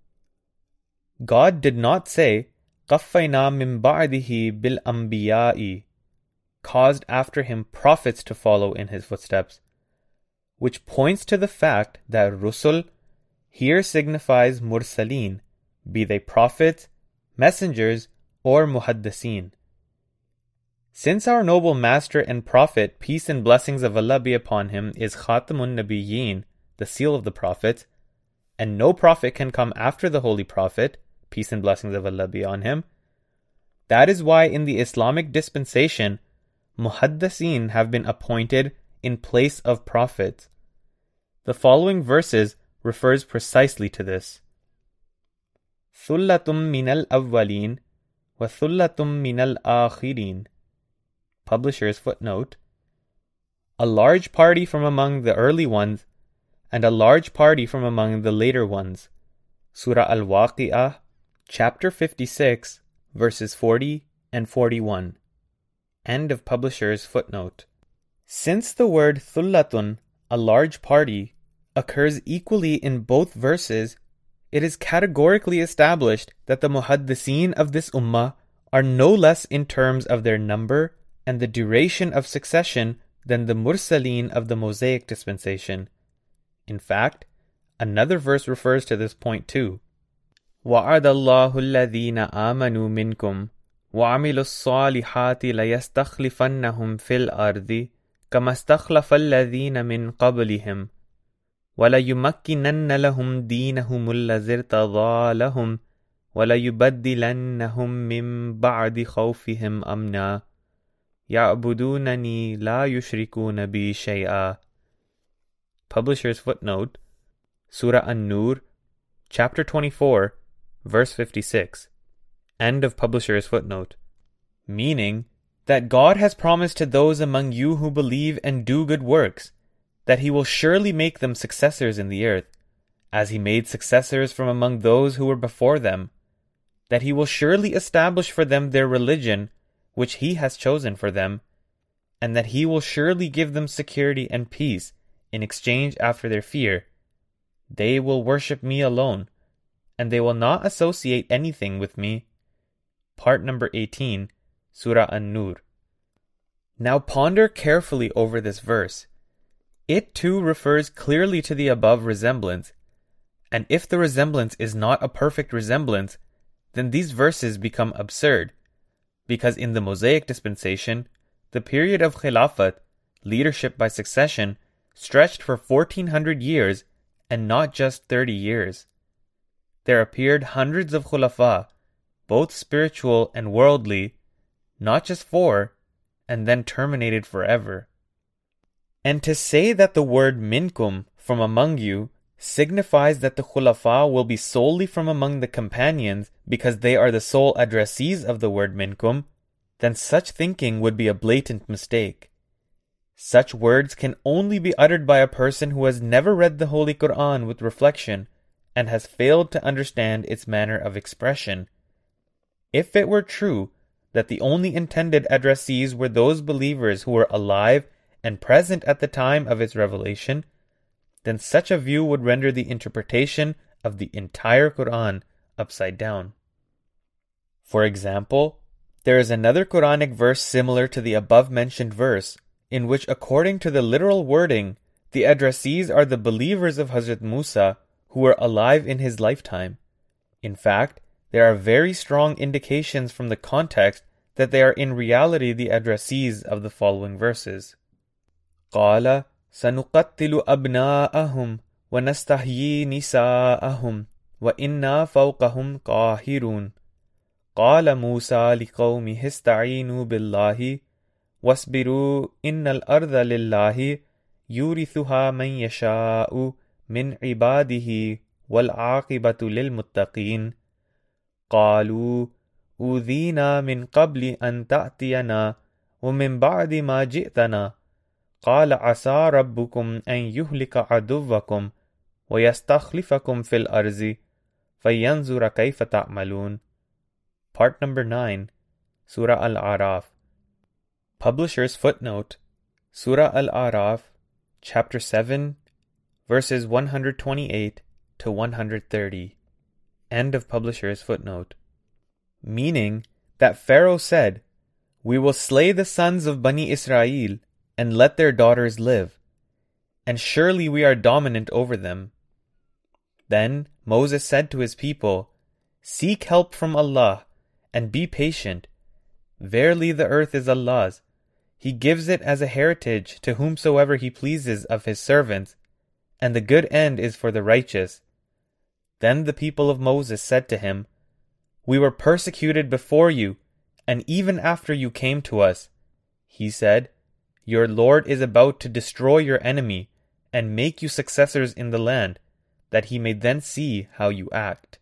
God did not say, قَفَّيْنَا مِن بَعْدِهِ بِالْأَنْبِيَاءِ, caused after him prophets to follow in his footsteps, which points to the fact that Rusul here signifies Mursaleen, be they prophets, messengers, or Muhaddisin. Since our noble master and prophet, peace and blessings of Allah be upon him, is Khatamun Nabiyyin, the seal of the prophets, and no prophet can come after the holy prophet, peace and blessings of Allah be on him, that is why in the Islamic dispensation, Muhaddisin have been appointed in place of prophets. The following verses refers precisely to this. Thullatum minal awwalin wa thullatum minal akhirin. Publisher's footnote. A large party from among the early ones and a large party from among the later ones. Surah Al-Waqi'ah, chapter fifty-six, verses forty and forty-one. End of publisher's footnote. Since the word thullatun, a large party, occurs equally in both verses, it is categorically established that the muhaddisin of this ummah are no less in terms of their number and the duration of succession than the mursaleen of the Mosaic dispensation. In fact, another verse refers to this point too. وَعَدَ اللَّهُ الَّذِينَ آمَنُوا مِنْكُمْ وَعَمِلُوا الصَّالِحَاتِ لَيَسْتَخْلِفَنَّهُمْ فِي الْأَرْضِ كَمَا اسْتَخْلَفَ الَّذِينَ مِنْ قَبْلِهِمْ وَلَيُمَكِّنَنَّ لَهُمْ دِينَهُمُ الَّذِي ارْتَضَىٰ لَهُمْ وَلَيُبَدِّلَنَّهُمْ مِنْ بَعْدِ خَوْفِهِمْ أَمْنًا يَعْبُدُونَنِي لَا يُشْرِكُونَ بِي شَيْئًا. Publisher's footnote. Surah An-Nur, chapter twenty-four, verse fifty-six. End of publisher's footnote. Meaning that God has promised to those among you who believe and do good works that he will surely make them successors in the earth, as he made successors from among those who were before them, that he will surely establish for them their religion which he has chosen for them, and that he will surely give them security and peace in exchange after their fear. They will worship me alone, and they will not associate anything with me. Part number eighteen, Surah An-Nur. Now ponder carefully over this verse. It too refers clearly to the above resemblance, and if the resemblance is not a perfect resemblance, then these verses become absurd, because in the Mosaic dispensation, the period of Khilafat, leadership by succession, stretched for fourteen hundred years and not just thirty years. There appeared hundreds of Khulafa, both spiritual and worldly, not just four, and then terminated forever. And to say that the word minkum, from among you, signifies that the Khulafa will be solely from among the companions because they are the sole addressees of the word minkum, then such thinking would be a blatant mistake. Such words can only be uttered by a person who has never read the Holy Quran with reflection and has failed to understand its manner of expression. If it were true that the only intended addressees were those believers who were alive and present at the time of its revelation, then such a view would render the interpretation of the entire Quran upside down. For example, there is another Quranic verse similar to the above-mentioned verse, in which according to the literal wording, the addressees are the believers of Hazrat Musa who were alive in his lifetime. In fact, there are very strong indications from the context that they are in reality the addressees of the following verses. قَالَ سَنُقَتِّلُ أَبْنَاءَهُمْ وَنَسْتَحْيِي نِسَاءَهُمْ وَإِنَّا فَوْقَهُمْ قَاهِرُونَ قَالَ مُوسَى لِقَوْمِهِ اسْتَعِينُوا بِاللَّهِ وَاصْبِرُوا إِنَّ الْأَرْضَ لِلَّهِ يُورِثُهَا مَنْ يَشَاءُ مِنْ عِبَادِهِ وَالْعَاقِبَةُ لِلْمُتَّقِينَ قَالُوا أُوذِينَا مِنْ قَبْلِ أَنْ تَأْتِيَنَا وَمِنْ بَعْدِ مَا جِئْتَنَا قال عسى ربكم أن يهلك عدوكم ويستخلفكم في الأرض فينظر كيف تعملون. Part number nine, Surah Al-A'raf. Publisher's footnote. Surah Al-A'raf, chapter seven, verses one hundred twenty-eight to one hundred thirty. End of publisher's footnote. Meaning that Pharaoh said, "We will slay the sons of Bani Israel and let their daughters live, and surely we are dominant over them." Then Moses said to his people, "Seek help from Allah and be patient. Verily the earth is Allah's. He gives it as a heritage to whomsoever He pleases of His servants, and the good end is for the righteous." Then the people of Moses said to him, "We were persecuted before you, and even after you came to us." He said, "Your Lord is about to destroy your enemy and make you successors in the land, that He may then see how you act."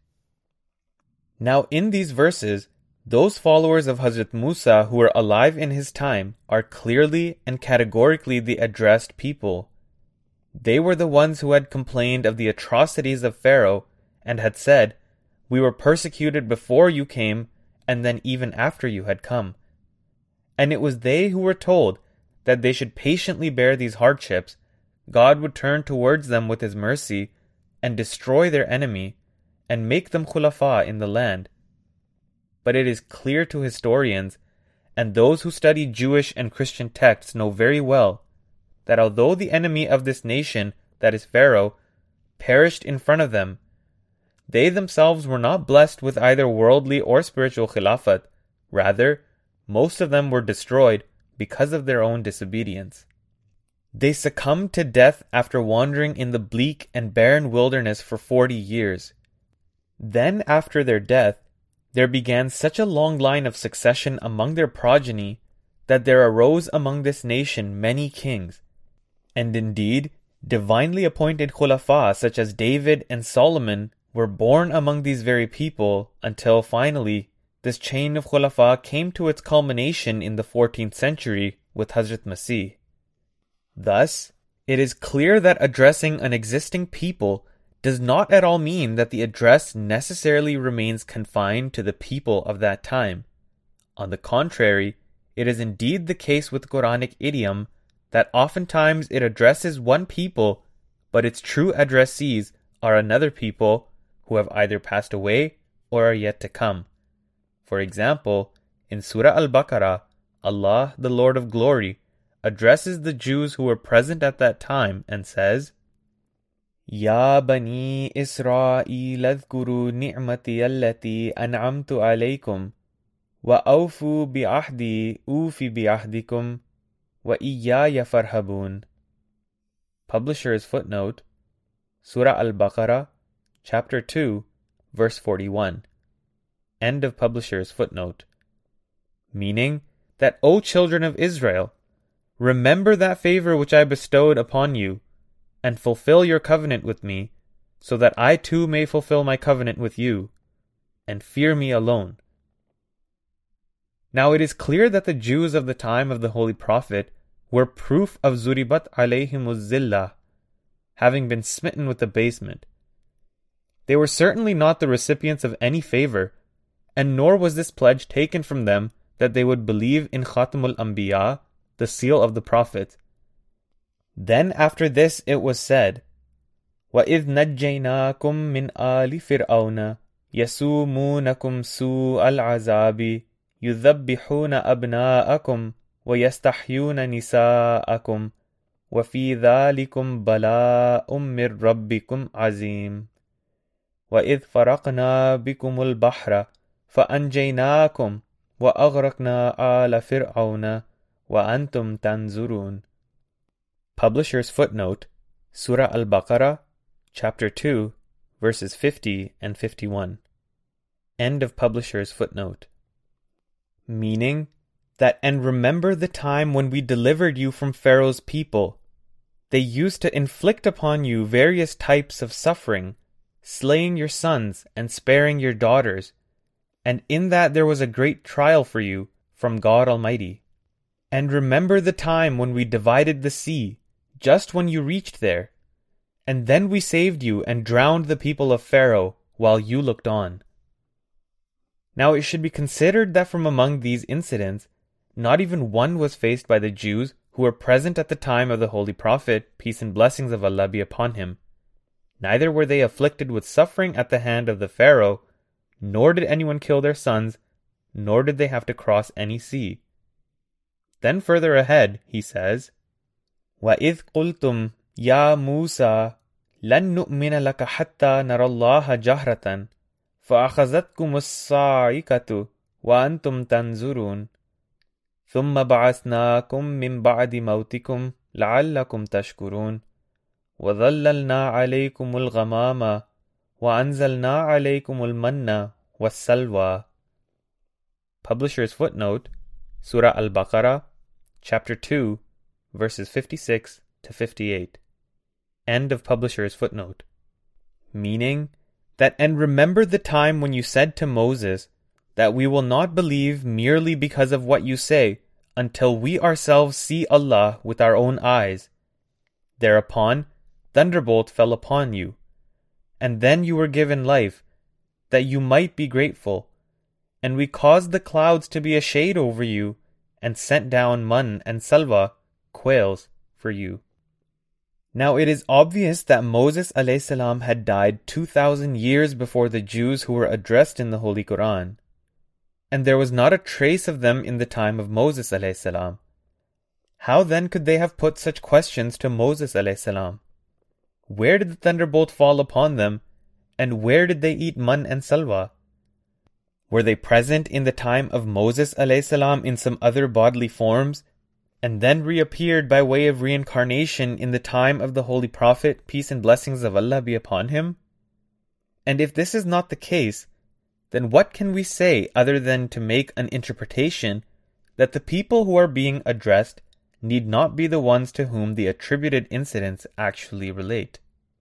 Now in these verses, those followers of Hazrat Musa who were alive in his time are clearly and categorically the addressed people. They were the ones who had complained of the atrocities of Pharaoh and had said, "We were persecuted before you came, and then even after you had come." And it was they who were told that they should patiently bear these hardships. God would turn towards them with His mercy and destroy their enemy and make them khulafa in the land. But it is clear to historians, and those who study Jewish and Christian texts know very well, that although the enemy of this nation, that is Pharaoh, perished in front of them, they themselves were not blessed with either worldly or spiritual khilafat. Rather, most of them were destroyed because of their own disobedience. They succumbed to death after wandering in the bleak and barren wilderness for forty years. Then, after their death, there began such a long line of succession among their progeny that there arose among this nation many kings. And indeed, divinely appointed khulafa such as David and Solomon were born among these very people until finally this chain of khulafa came to its culmination in the fourteenth century with Hazrat Masih. Thus, it is clear that addressing an existing people does not at all mean that the address necessarily remains confined to the people of that time. On the contrary, it is indeed the case with Quranic idiom that oftentimes it addresses one people, but its true addressees are another people who have either passed away or are yet to come. For example, in Surah Al-Baqarah, Allah, the Lord of Glory, addresses the Jews who were present at that time and says, "Ya Bani Israel adhkuru ni'mati allati an'amtu alaykum wa awfu bi'ahdi ufi bi'ahdikum wa iyaya farhabun." Publisher's footnote, Surah Al-Baqarah, chapter two, verse forty-one. End of publisher's footnote. Meaning that, O children of Israel, remember that favor which I bestowed upon you, and fulfill your covenant with me, so that I too may fulfill my covenant with you, and fear me alone. Now it is clear that the Jews of the time of the Holy Prophet were proof of Zuribat alayhimuz zillah, having been smitten with abasement. They were certainly not the recipients of any favor, and nor was this pledge taken from them that they would believe in Khatamul Anbiya, the seal of the Prophet. Then after this it was said, وَإِذْ نَجَّيْنَاكُمْ مِنْ آلِ فِرْعَوْنَ يَسُومُونَكُمْ سُوءَ الْعَذَابِ يُذَبِّحُونَ أَبْنَاءَكُمْ وَيَسْتَحْيُونَ نِسَاءَكُمْ وَفِي ذَلِكُمْ بَلَاءٌ مِّن رَبِّكُمْ عَظِيمٌ وَإِذْ فَرَقْنَا بِكُمُ الْبَحْرَ فَأَنْجَيْنَاكُمْ وَأَغْرَقْنَا آلَ فِرْعَوْنَ وَأَنْتُمْ تَنْظُرُونَ. Publisher's footnote, Surah Al-Baqarah, chapter two, verses fifty and fifty-one. End of publisher's footnote. Meaning that, and remember the time when we delivered you from Pharaoh's people. They used to inflict upon you various types of suffering, slaying your sons and sparing your daughters, and in that there was a great trial for you from God Almighty. And remember the time when we divided the sea, just when you reached there, and then we saved you and drowned the people of Pharaoh while you looked on. Now it should be considered that from among these incidents, not even one was faced by the Jews who were present at the time of the Holy Prophet, peace and blessings of Allah be upon him. Neither were they afflicted with suffering at the hand of the Pharaoh, nor did anyone kill their sons, nor did they have to cross any sea. Then further ahead, he says, وَإِذْ قُلْتُمْ يَا مُوسَى لَن نُؤْمِنَ لَكَ حَتَّى نَرَى اللَّهَ جَهْرَةً فَأَخَذَتْكُمُ الصَّاعِقَةُ وَأَنْتُمْ تَنْظُرُونَ ثُمَّ بَعَثْنَاكُمْ مِنْ بَعْدِ مَوْتِكُمْ لَعَلَّكُمْ تَشْكُرُونَ وَظَلَّلْنَا عَلَيْكُمُ الْغَمَامَ وَأَنزَلْنَا عَلَيْكُمُ الْمَنَّ وَالسَّلْوَى. Publisher's footnote, Surah Al-Baqarah, chapter two, verses fifty-six to fifty-eight. End of publisher's footnote. Meaning that, and remember the time when you said to Moses that we will not believe merely because of what you say until we ourselves see Allah with our own eyes. Thereupon, thunderbolt fell upon you, and then you were given life, that you might be grateful, and we caused the clouds to be a shade over you, and sent down man and salwa, quails, for you. Now it is obvious that Moses alayhi salam had died two thousand years before the Jews who were addressed in the Holy Quran, and there was not a trace of them in the time of Moses alayhi salam. How then could they have put such questions to Moses alayhi salam? Where did the thunderbolt fall upon them, and where did they eat man and salwa? Were they present in the time of Moses alayhi salam in some other bodily forms, and then reappeared by way of reincarnation in the time of the Holy Prophet, peace and blessings of Allah be upon him? And if this is not the case, then what can we say other than to make an interpretation that the people who are being addressed need not be the ones to whom the attributed incidents actually relate?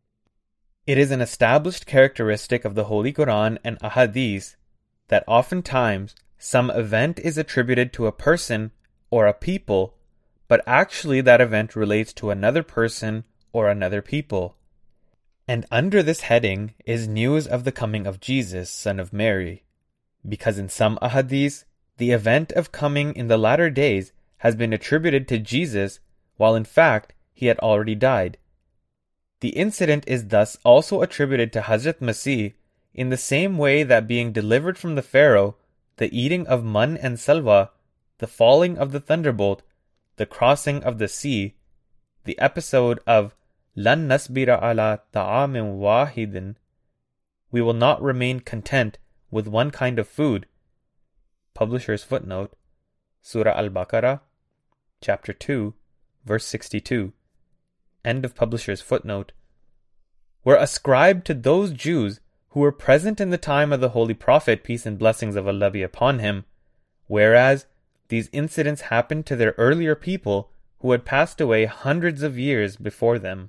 It is an established characteristic of the Holy Quran and Ahadith that oftentimes some event is attributed to a person or a people, but actually that event relates to another person or another people. And under this heading is news of the coming of Jesus, son of Mary, because in some ahadith, the event of coming in the latter days has been attributed to Jesus, while in fact he had already died. The incident is thus also attributed to Hazrat Masih in the same way that being delivered from the Pharaoh, the eating of man and salwa, the falling of the thunderbolt, the crossing of the sea, the episode of Lan nasbira ala ta'amin wahidin, we will not remain content with one kind of food. Publisher's footnote, Surah Al-Baqarah, chapter two, verse sixty-two. End of publisher's footnote. Were ascribed to those Jews who were present in the time of the Holy Prophet, peace and blessings of Allah be upon him, whereas these incidents happened to their earlier people who had passed away hundreds of years before them.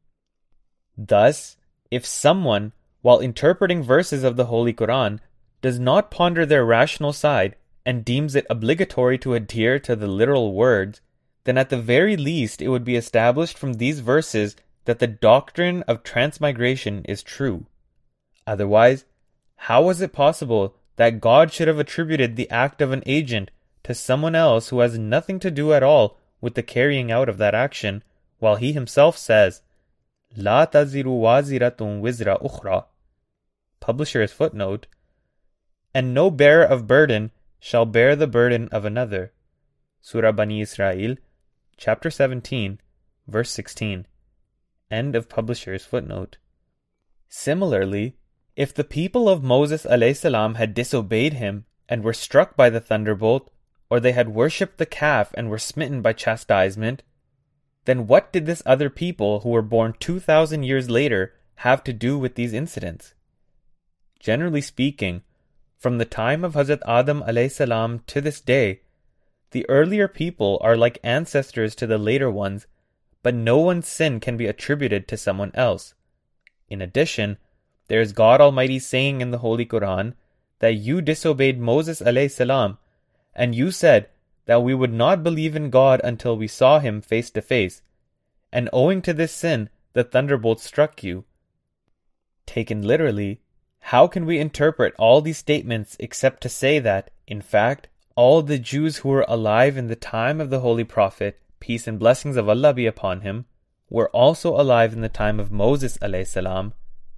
Thus, if someone, while interpreting verses of the Holy Quran, does not ponder their rational side and deems it obligatory to adhere to the literal words, then at the very least it would be established from these verses that the doctrine of transmigration is true. Otherwise, how was it possible that God should have attributed the act of an agent to someone else who has nothing to do at all with the carrying out of that action, while he himself says, La taziru waziratun wizra ukhra. Publisher's footnote, and no bearer of burden shall bear the burden of another. Surah Bani Israel, chapter seventeen, verse sixteen. End of publisher's footnote. Similarly, if the people of Moses alayhi salam had disobeyed him and were struck by the thunderbolt, or they had worshipped the calf and were smitten by chastisement, then what did this other people who were born two thousand years later have to do with these incidents? Generally speaking, from the time of Hazrat Adam alayhi salam to this day, the earlier people are like ancestors to the later ones, but no one's sin can be attributed to someone else. In addition, there is God Almighty saying in the Holy Quran that you disobeyed Moses alayhi salam, and you said that we would not believe in God until we saw him face to face, and owing to this sin, the thunderbolt struck you. Taken literally, how can we interpret all these statements except to say that, in fact, all the Jews who were alive in the time of the Holy Prophet, peace and blessings of Allah be upon him, were also alive in the time of Moses alayhi salam,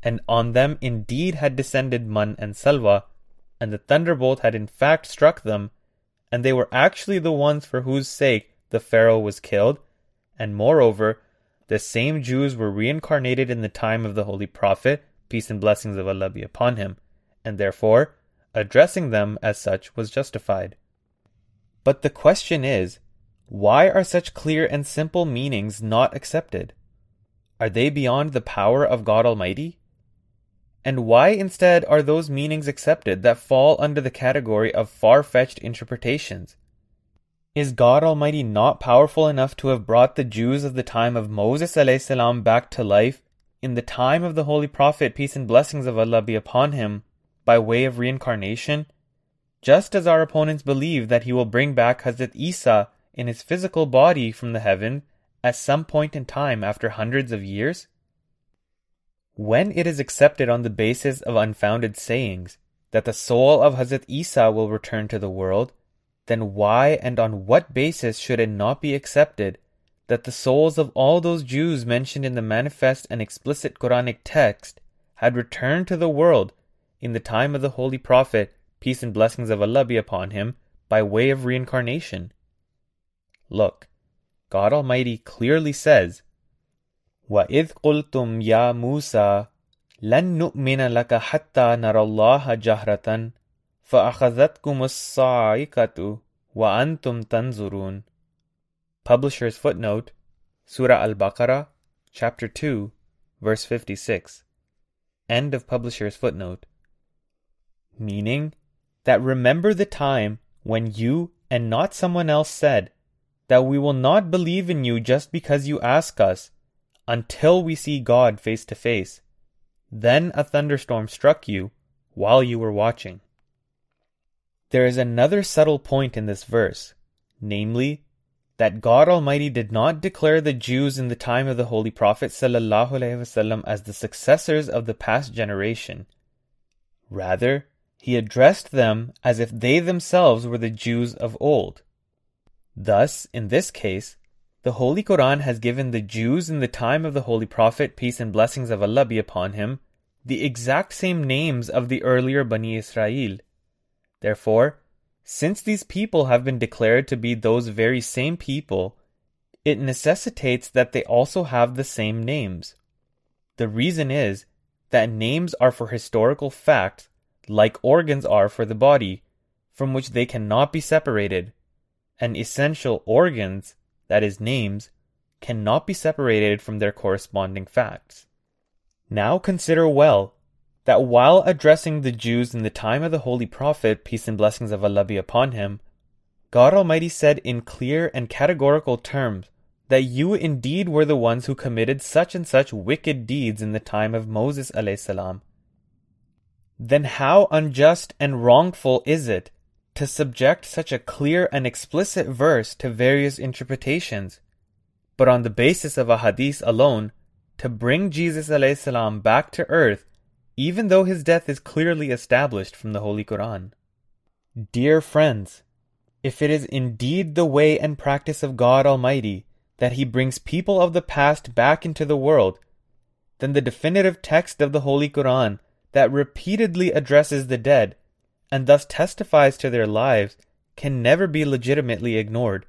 and on them indeed had descended Man and Salwa, and the thunderbolt had in fact struck them, and they were actually the ones for whose sake the Pharaoh was killed, and moreover, the same Jews were reincarnated in the time of the Holy Prophet, peace and blessings of Allah be upon him, and therefore, addressing them as such was justified. But the question is, why are such clear and simple meanings not accepted? Are they beyond the power of God Almighty? And why instead are those meanings accepted that fall under the category of far-fetched interpretations? Is God Almighty not powerful enough to have brought the Jews of the time of Moses alayhi salam back to life in the time of the Holy Prophet, peace and blessings of Allah be upon him, by way of reincarnation, just as our opponents believe that he will bring back Hazrat Isa in his physical body from the heaven at some point in time after hundreds of years? When it is accepted on the basis of unfounded sayings that the soul of Hazrat Isa will return to the world, then why and on what basis should it not be accepted that the souls of all those Jews mentioned in the manifest and explicit Quranic text had returned to the world in the time of the Holy Prophet, peace and blessings of Allah be upon him, by way of reincarnation? Look, God Almighty clearly says, وَإِذْ قُلْتُمْ يَا مُوسَى لَن نُؤْمِنَ لَكَ حَتَّى نَرَى اللَّهَ جَهْرَةً فَأَخَذَتْكُمُ الصَّاعِقَةُ وَأَنْتُمْ تَنْظُرُونَ. Publisher's footnote, Surah Al-Baqarah, chapter two, verse fifty-six. End of publisher's footnote. Meaning that remember the time when you and not someone else said that we will not believe in you just because you ask us until we see God face to face. Then a thunderstorm struck you while you were watching. There is another subtle point in this verse, namely, that God Almighty did not declare the Jews in the time of the Holy Prophet sallallahu alaihi wasallam as the successors of the past generation. Rather, he addressed them as if they themselves were the Jews of old. Thus, in this case, the Holy Quran has given the Jews in the time of the Holy Prophet, peace and blessings of Allah be upon him, the exact same names of the earlier Bani Israel. Therefore, since these people have been declared to be those very same people, it necessitates that they also have the same names. The reason is that names are for historical facts, like organs are for the body, from which they cannot be separated, and essential organs, that is names, cannot be separated from their corresponding facts. Now consider well that while addressing the Jews in the time of the Holy Prophet, peace and blessings of Allah be upon him, God Almighty said in clear and categorical terms that you indeed were the ones who committed such and such wicked deeds in the time of Moses alayhi salam. Then how unjust and wrongful is it to subject such a clear and explicit verse to various interpretations, but on the basis of a hadith alone, to bring Jesus alayhi salam back to earth, even though his death is clearly established from the Holy Quran? Dear friends, if it is indeed the way and practice of God Almighty that he brings people of the past back into the world, then the definitive text of the Holy Quran that repeatedly addresses the dead and thus testifies to their lives can never be legitimately ignored.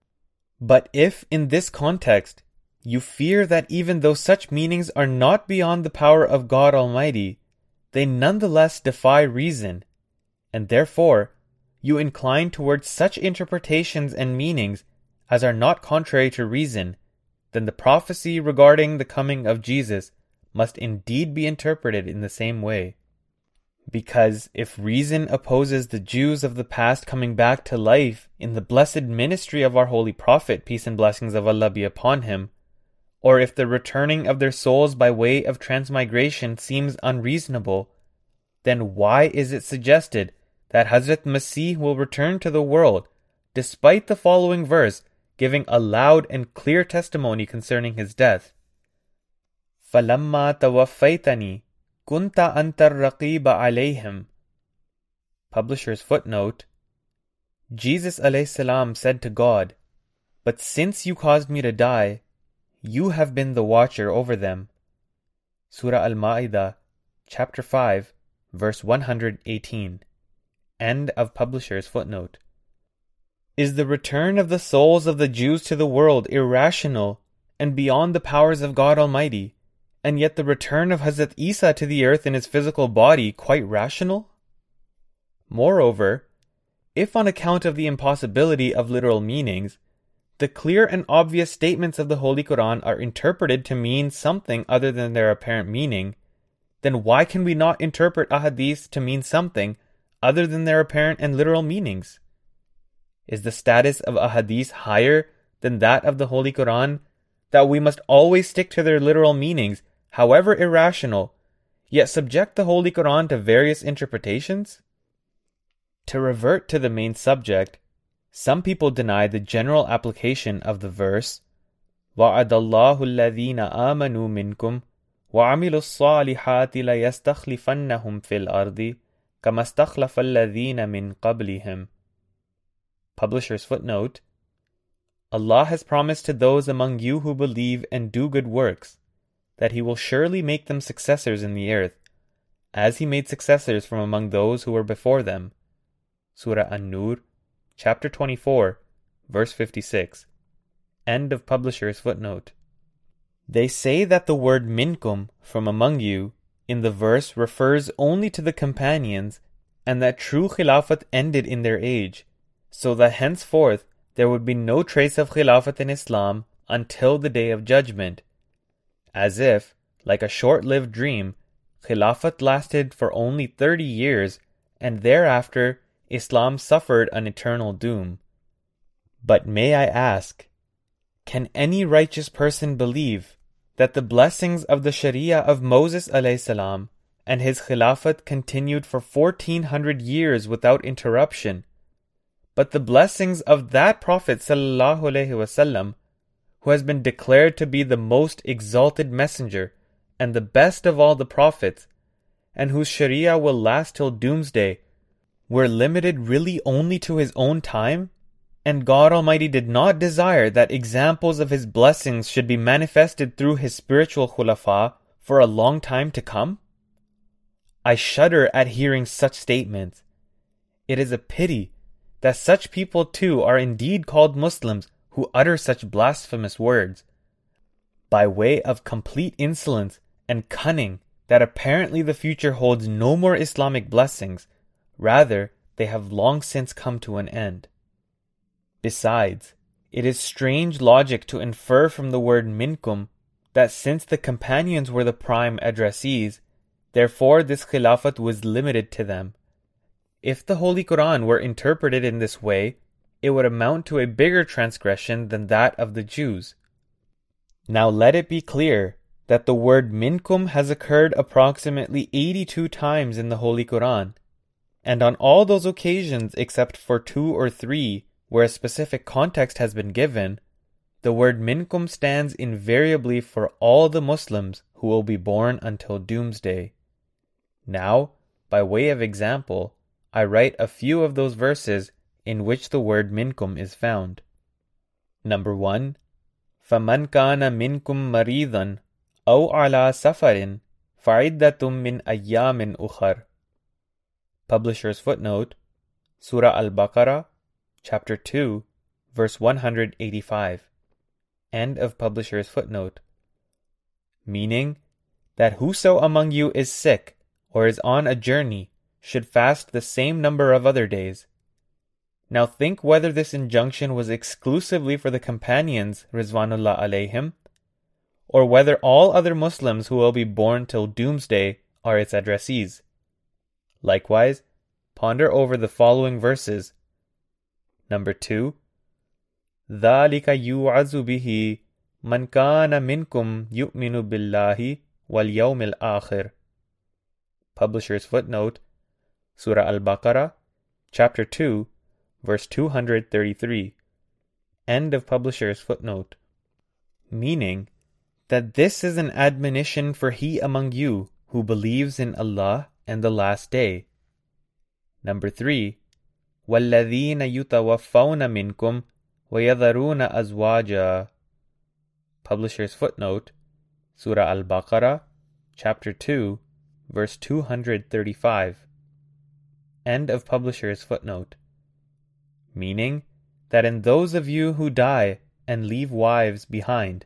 But if in this context you fear that even though such meanings are not beyond the power of God Almighty, they nonetheless defy reason, and therefore you incline towards such interpretations and meanings as are not contrary to reason, then the prophecy regarding the coming of Jesus must indeed be interpreted in the same way. Because if reason opposes the Jews of the past coming back to life in the blessed ministry of our Holy Prophet, peace and blessings of Allah be upon him, or if the returning of their souls by way of transmigration seems unreasonable, then why is it suggested that Hazrat Masih will return to the world, despite the following verse giving a loud and clear testimony concerning his death? فَلَمَّا تَوَفَّيْتَنِي كُنْتَ أَنْتَ الرَّقِيبَ عَلَيْهِمْ. Publisher's footnote, Jesus alayhi salam said to God, "But since you caused me to die, you have been the watcher over them." Surah Al-Ma'idah, chapter five, verse one hundred eighteen. End of publisher's footnote. Is the return of the souls of the Jews to the world irrational and beyond the powers of God Almighty, and yet the return of Hazrat Isa to the earth in his physical body quite rational? Moreover, if on account of the impossibility of literal meanings, the clear and obvious statements of the Holy Quran are interpreted to mean something other than their apparent meaning, then why can we not interpret ahadith to mean something other than their apparent and literal meanings? Is the status of ahadith higher than that of the Holy Quran, that we must always stick to their literal meanings, however irrational, yet subject the Holy Quran to various interpretations? To revert to the main subject, some people deny the general application of the verse, وَعَدَ اللَّهُ الَّذِينَ آمَنُوا مِنْكُمْ وَعَمِلُوا الصَّالِحَاتِ لَيَسْتَخْلِفَنَّهُمْ فِي الْأَرْضِ كَمَا اسْتَخْلَفَ الَّذِينَ مِنْ قَبْلِهِمْ. Publisher's footnote: Allah has promised to those among you who believe and do good works that He will surely make them successors in the earth, as He made successors from among those who were before them. Surah An-Nur, chapter twenty-four, verse fifty-six. End of publisher's footnote. They say that the word minkum, from among you, in the verse refers only to the companions, and that true khilafat ended in their age, so that henceforth there would be no trace of khilafat in Islam until the Day of Judgment. As if, like a short-lived dream, khilafat lasted for only thirty years, and thereafter Islam suffered an eternal doom. But may I ask, can any righteous person believe that the blessings of the Sharia of Moses alayhi salam and his khilafat continued for fourteen hundred years without interruption, but the blessings of that Prophet sallallahu alaihi wasallam, who has been declared to be the most exalted messenger and the best of all the prophets, and whose Sharia will last till doomsday, were limited really only to his own time, and God Almighty did not desire that examples of His blessings should be manifested through His spiritual khulafa for a long time to come? I shudder at hearing such statements. It is a pity that such people too are indeed called Muslims who utter such blasphemous words, by way of complete insolence and cunning that apparently the future holds no more Islamic blessings. Rather, they have long since come to an end. Besides, it is strange logic to infer from the word minkum that since the companions were the prime addressees, therefore this khilafat was limited to them. If the Holy Quran were interpreted in this way, it would amount to a bigger transgression than that of the Jews. Now let it be clear that the word minkum has occurred approximately eighty-two times in the Holy Quran, and on all those occasions except for two or three where a specific context has been given, the word minkum stands invariably for all the Muslims who will be born until doomsday. Now, by way of example, I write a few of those verses in which the word minkum is found. Number one, فَمَنْ كَانَ مِنْكُمْ مَرِيضًا أَوْ عَلَى سَفَرٍ فَعِدَّةٌ مِّنْ أَيَّامٍ أُخَرٍ. Publisher's footnote, Surah Al-Baqarah, chapter two, verse one hundred eighty-five. End of publisher's footnote. Meaning that whoso among you is sick or is on a journey should fast the same number of other days. Now think whether this injunction was exclusively for the companions Rizwanullah alayhim, or whether all other Muslims who will be born till doomsday are its addressees. Likewise, ponder over the following verses. Number two, ذَلِكَ يُوعَظُ بِهِ مَنْ كَانَ مِنْكُمْ يُؤْمِنُ بِاللَّهِ وَالْيَوْمِ الْآخِرِ. Publisher's footnote, Surah Al-Baqarah, chapter two, verse two hundred thirty-three. End of publisher's footnote. Meaning that this is an admonition for he among you who believes in Allah and the last day. Number three, وَالَّذِينَ يُتَوَفَّوْنَ مِنْكُمْ وَيَذَرُونَ أَزْوَاجًا. Publisher's footnote, Surah Al-Baqarah, chapter two, verse two hundred thirty-five. End of publisher's footnote. Meaning that in those of you who die and leave wives behind.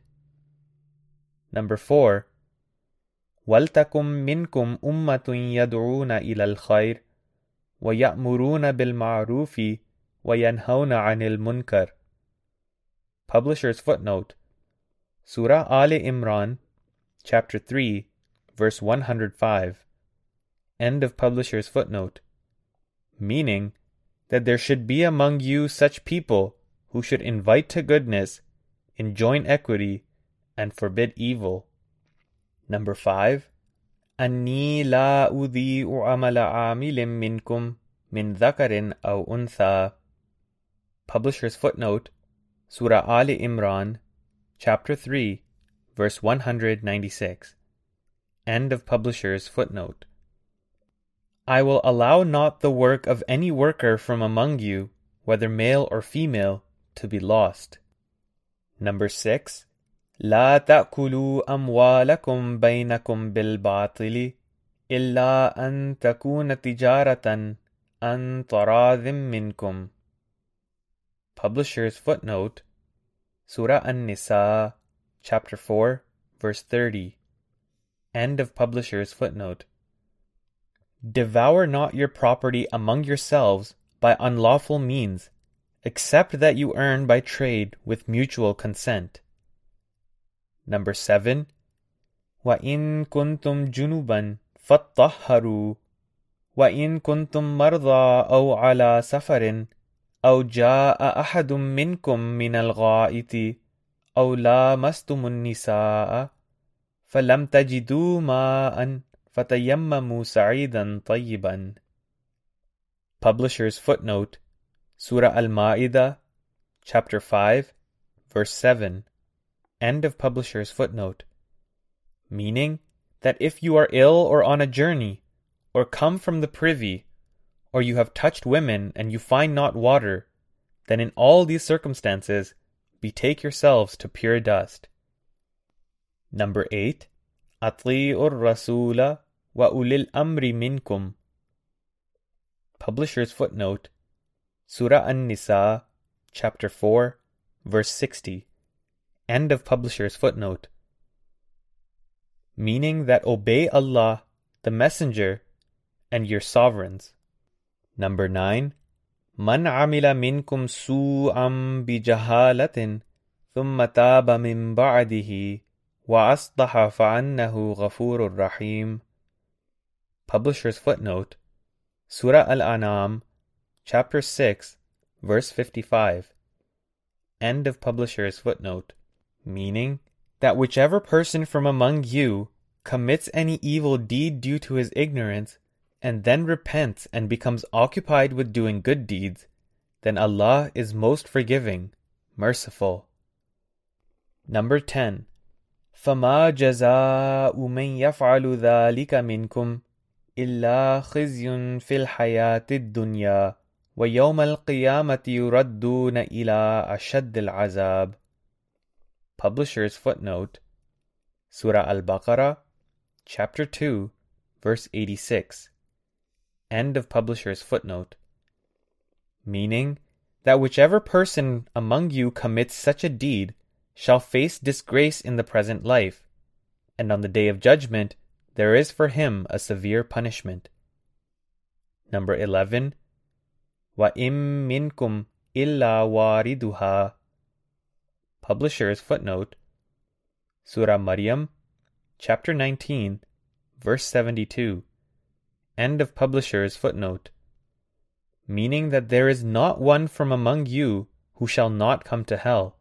Number four. وَلْتَكُمْ مِنْكُمْ أُمَّةٌ يَدْعُونَ إِلَى الْخَيْرِ وَيَأْمُرُونَ بِالْمَعْرُوفِ وَيَنْهَوْنَ عَنِ الْمُنْكَرِ. Publisher's footnote. Surah Al-Imran, chapter three, verse one hundred five. End of publisher's footnote. Meaning that there should be among you such people who should invite to goodness, enjoin equity, and forbid evil. Number five. أَنِّي لَا أُضِيءُ عَمَلَ عَامِلٍ مِّنْكُمْ مِنْ ذَكَرٍ أَوْ أُنْثَى. Publisher's footnote. Surah Al-Imran, chapter three, verse one hundred ninety-six. End of publisher's footnote. I will allow not the work of any worker from among you, whether male or female, to be lost. Number six. لا تأكلوا أموالكم بينكم بالباطل إلا أن تكون تجارة عن تراض منكم. Publisher's footnote. Surah An-Nisa, chapter four, verse thirty. End of publisher's footnote. Devour not your property among yourselves by unlawful means, except that you earn by trade with mutual consent. Number seven. وَإِن كُنْتُمْ جُنُبًا فَاطَّهَّرُوا وَإِن كُنْتُمْ مَرْضَى أَوْ عَلَى سَفَرٍ أَوْ جَاءَ أَحَدٌ مِّنْكُمْ مِنَ الْغَائِطِ أَوْ لَامَسْتُمُ النِّسَاءَ فَلَمْ تَجِدُوا مَاءً فَتَيَمَّمُوا سَعِيدًا طَيِّبًا. Publisher's footnote. Surah Al-Ma'idah, chapter five, verse seven. End of publisher's footnote. Meaning that if you are ill or on a journey, or come from the privy, or you have touched women and you find not water, then in all these circumstances betake yourselves to pure dust. Number eight. أطيعوا الرسول وأولي الأمر منكم. Publisher's footnote. Surah An-Nisa, chapter four, verse sixty. End of publisher's footnote. Meaning that obey Allah, the Messenger, and your sovereigns. Number nine. من عمل منكم سوءا بجهالة ثم تاب من بعده وأصلح فأنه غفور رحيم. Publisher's footnote. Surah Al-An'am, chapter six, verse fifty-five. End of publisher's footnote. Meaning that whichever person from among you commits any evil deed due to his ignorance, and then repents and becomes occupied with doing good deeds, then Allah is most forgiving, merciful. Number ten. فَمَا جَزَاءُ مَنْ يَفْعَلُ ذَلِكَ مِنْكُمْ إِلَّا خِزْيٌ فِي الْحَيَاةِ الدُّنْيَا وَيَوْمَ الْقِيَامَةِ يُرَدُّونَ إِلَىٰ أَشَدِّ الْعَذَابِ. Publisher's footnote. Surah Al-Baqarah, chapter two, verse eighty-six. End of publisher's footnote. Meaning that whichever person among you commits such a deed shall face disgrace in the present life, and on the day of judgment there is for him a severe punishment. Number eleven. وَإِن مِّنكُمْ إِلَّا وَارِدُهَا. Publisher's footnote. Surah Maryam, chapter nineteen, verse seventy-two. End of publisher's footnote. Meaning that there is not one from among you who shall not come to hell.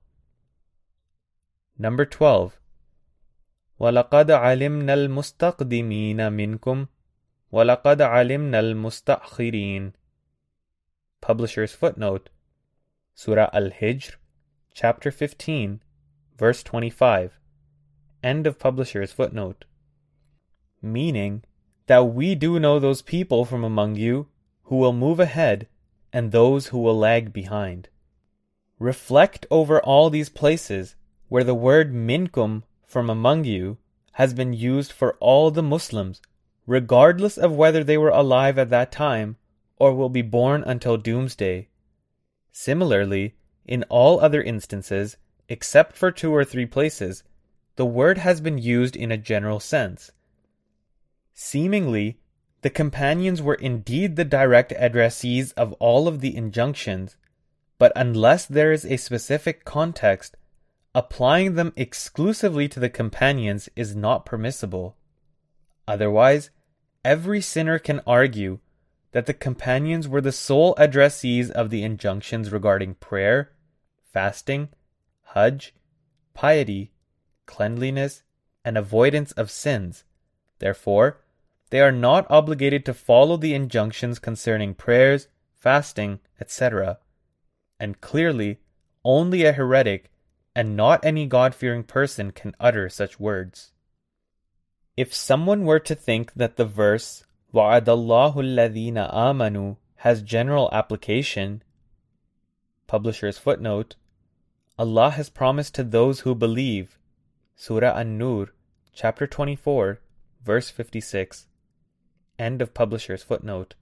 Number twelve. وَلَقَدْ عَلِمْنَا الْمُسْتَقْدِمِينَ مِنْكُمْ وَلَقَدْ عَلِمْنَا الْمُسْتَأْخِرِينَ. Publisher's footnote. Surah Al-Hijr, chapter fifteen, verse twenty-five. End of publisher's footnote. Meaning that we do know those people from among you who will move ahead and those who will lag behind. Reflect over all these places where the word minkum, from among you, has been used for all the Muslims, regardless of whether they were alive at that time or will be born until doomsday. Similarly, in all other instances, except for two or three places, the word has been used in a general sense. Seemingly, the companions were indeed the direct addressees of all of the injunctions, but unless there is a specific context, applying them exclusively to the companions is not permissible. Otherwise, every sinner can argue that the companions were the sole addressees of the injunctions regarding prayer, fasting, hajj, piety, cleanliness, and avoidance of sins. Therefore, they are not obligated to follow the injunctions concerning prayers, fasting, et cetera. And clearly, only a heretic and not any God-fearing person can utter such words. If someone were to think that the verse وَعَدَ اللَّهُ الَّذِينَ آمَنُوا has general application, publisher's footnote, Allah has promised to those who believe, Surah An-Nur, chapter twenty-four, verse fifty-six, end of publisher's footnote.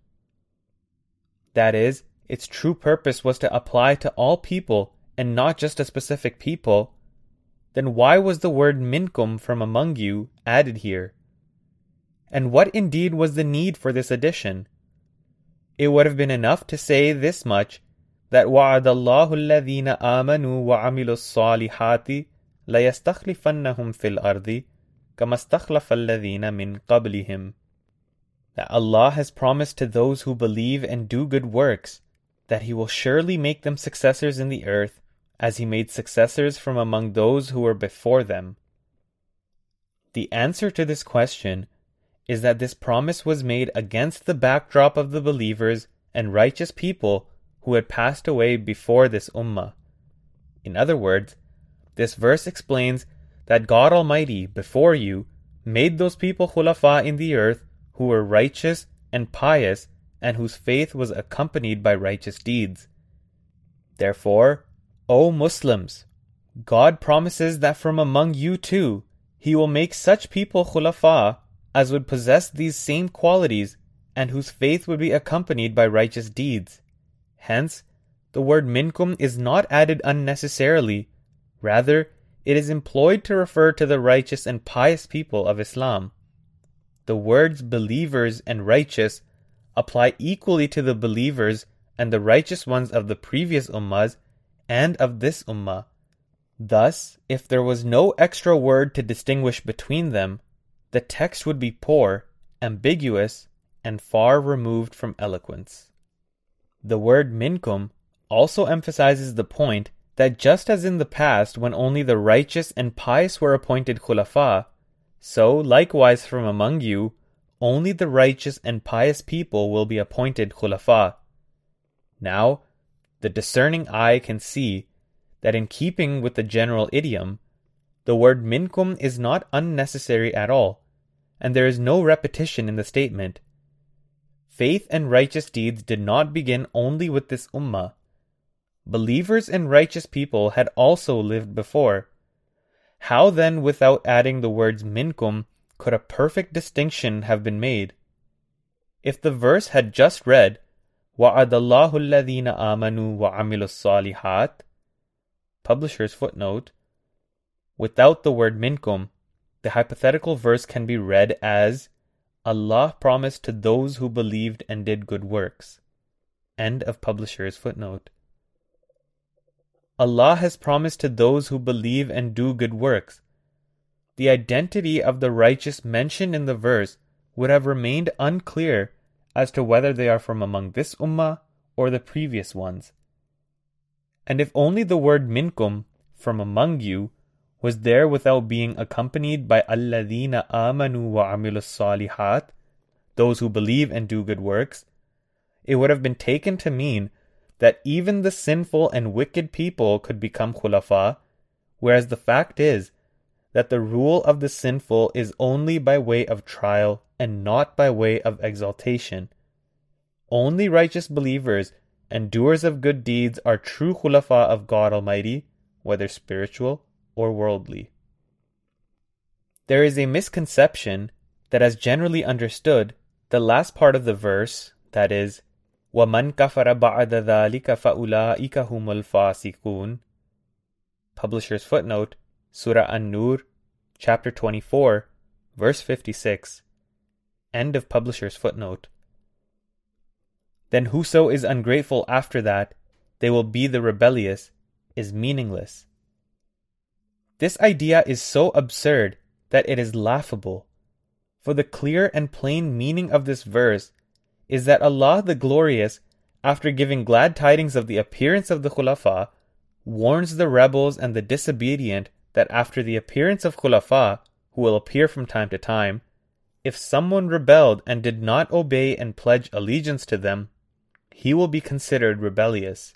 That is, its true purpose was to apply to all people and not just a specific people, then why was the word minkum from among you added here? And what indeed was the need for this addition? It would have been enough to say this much, that وَعَدَ اللَّهُ الَّذِينَ آمَنُوا وَعَمِلُوا الصَّالِحَاتِ لَيَسْتَخْلِفَنَّهُمْ فِي الْأَرْضِ كَمَا اسْتَخْلَفَ الَّذِينَ مِنْ قَبْلِهِمْ. That Allah has promised to those who believe and do good works that He will surely make them successors in the earth, as He made successors from among those who were before them. The answer to this question is that this promise was made against the backdrop of the believers and righteous people who had passed away before this ummah. In other words, this verse explains that God Almighty, before you, made those people khulafa in the earth who were righteous and pious and whose faith was accompanied by righteous deeds. Therefore, O Muslims, God promises that from among you too, He will make such people khulafa as would possess these same qualities and whose faith would be accompanied by righteous deeds. Hence, the word minkum is not added unnecessarily. Rather, it is employed to refer to the righteous and pious people of Islam. The words believers and righteous apply equally to the believers and the righteous ones of the previous ummahs and of this ummah. Thus, if there was no extra word to distinguish between them, the text would be poor, ambiguous, and far removed from eloquence. The word minkum also emphasizes the point that just as in the past when only the righteous and pious were appointed khulafa, so likewise from among you, only the righteous and pious people will be appointed khulafa. Now, the discerning eye can see that in keeping with the general idiom, the word minkum is not unnecessary at all, and there is no repetition in the statement. Faith and righteous deeds did not begin only with this ummah. Believers and righteous people had also lived before. How then, without adding the words minkum, could a perfect distinction have been made? If the verse had just read, وَعَدَ اللَّهُ الَّذِينَ آمَنُوا وَعَمِلُوا الصَّالِحَاتِ, publisher's footnote, without the word minkum, the hypothetical verse can be read as Allah promised to those who believed and did good works. End of publisher's footnote. Allah has promised to those who believe and do good works. The identity of the righteous mentioned in the verse would have remained unclear as to whether they are from among this ummah or the previous ones. And if only the word minkum, from among you, was there without being accompanied by alladhina amanu wa amilus salihat, those who believe and do good works, it would have been taken to mean that even the sinful and wicked people could become khulafa, whereas the fact is that the rule of the sinful is only by way of trial and not by way of exaltation. Only righteous believers and doers of good deeds are true khulafa of God Almighty, whether spiritual or worldly. There is a misconception, that as generally understood, the last part of the verse, that is, وَمَنْ كَفَرَ بَعْدَ ذَلِكَ فَأُولَٰئِكَ هُمُ الْفَاسِقُونَ. Publisher's footnote, Surah An-Nur, chapter twenty-four, verse fifty-six. End of publisher's footnote. Then whoso is ungrateful after that, they will be the rebellious, is meaningless. This idea is so absurd that it is laughable. For the clear and plain meaning of this verse is that Allah the Glorious, after giving glad tidings of the appearance of the Khulafa, warns the rebels and the disobedient that after the appearance of Khulafa, who will appear from time to time, if someone rebelled and did not obey and pledge allegiance to them, he will be considered rebellious.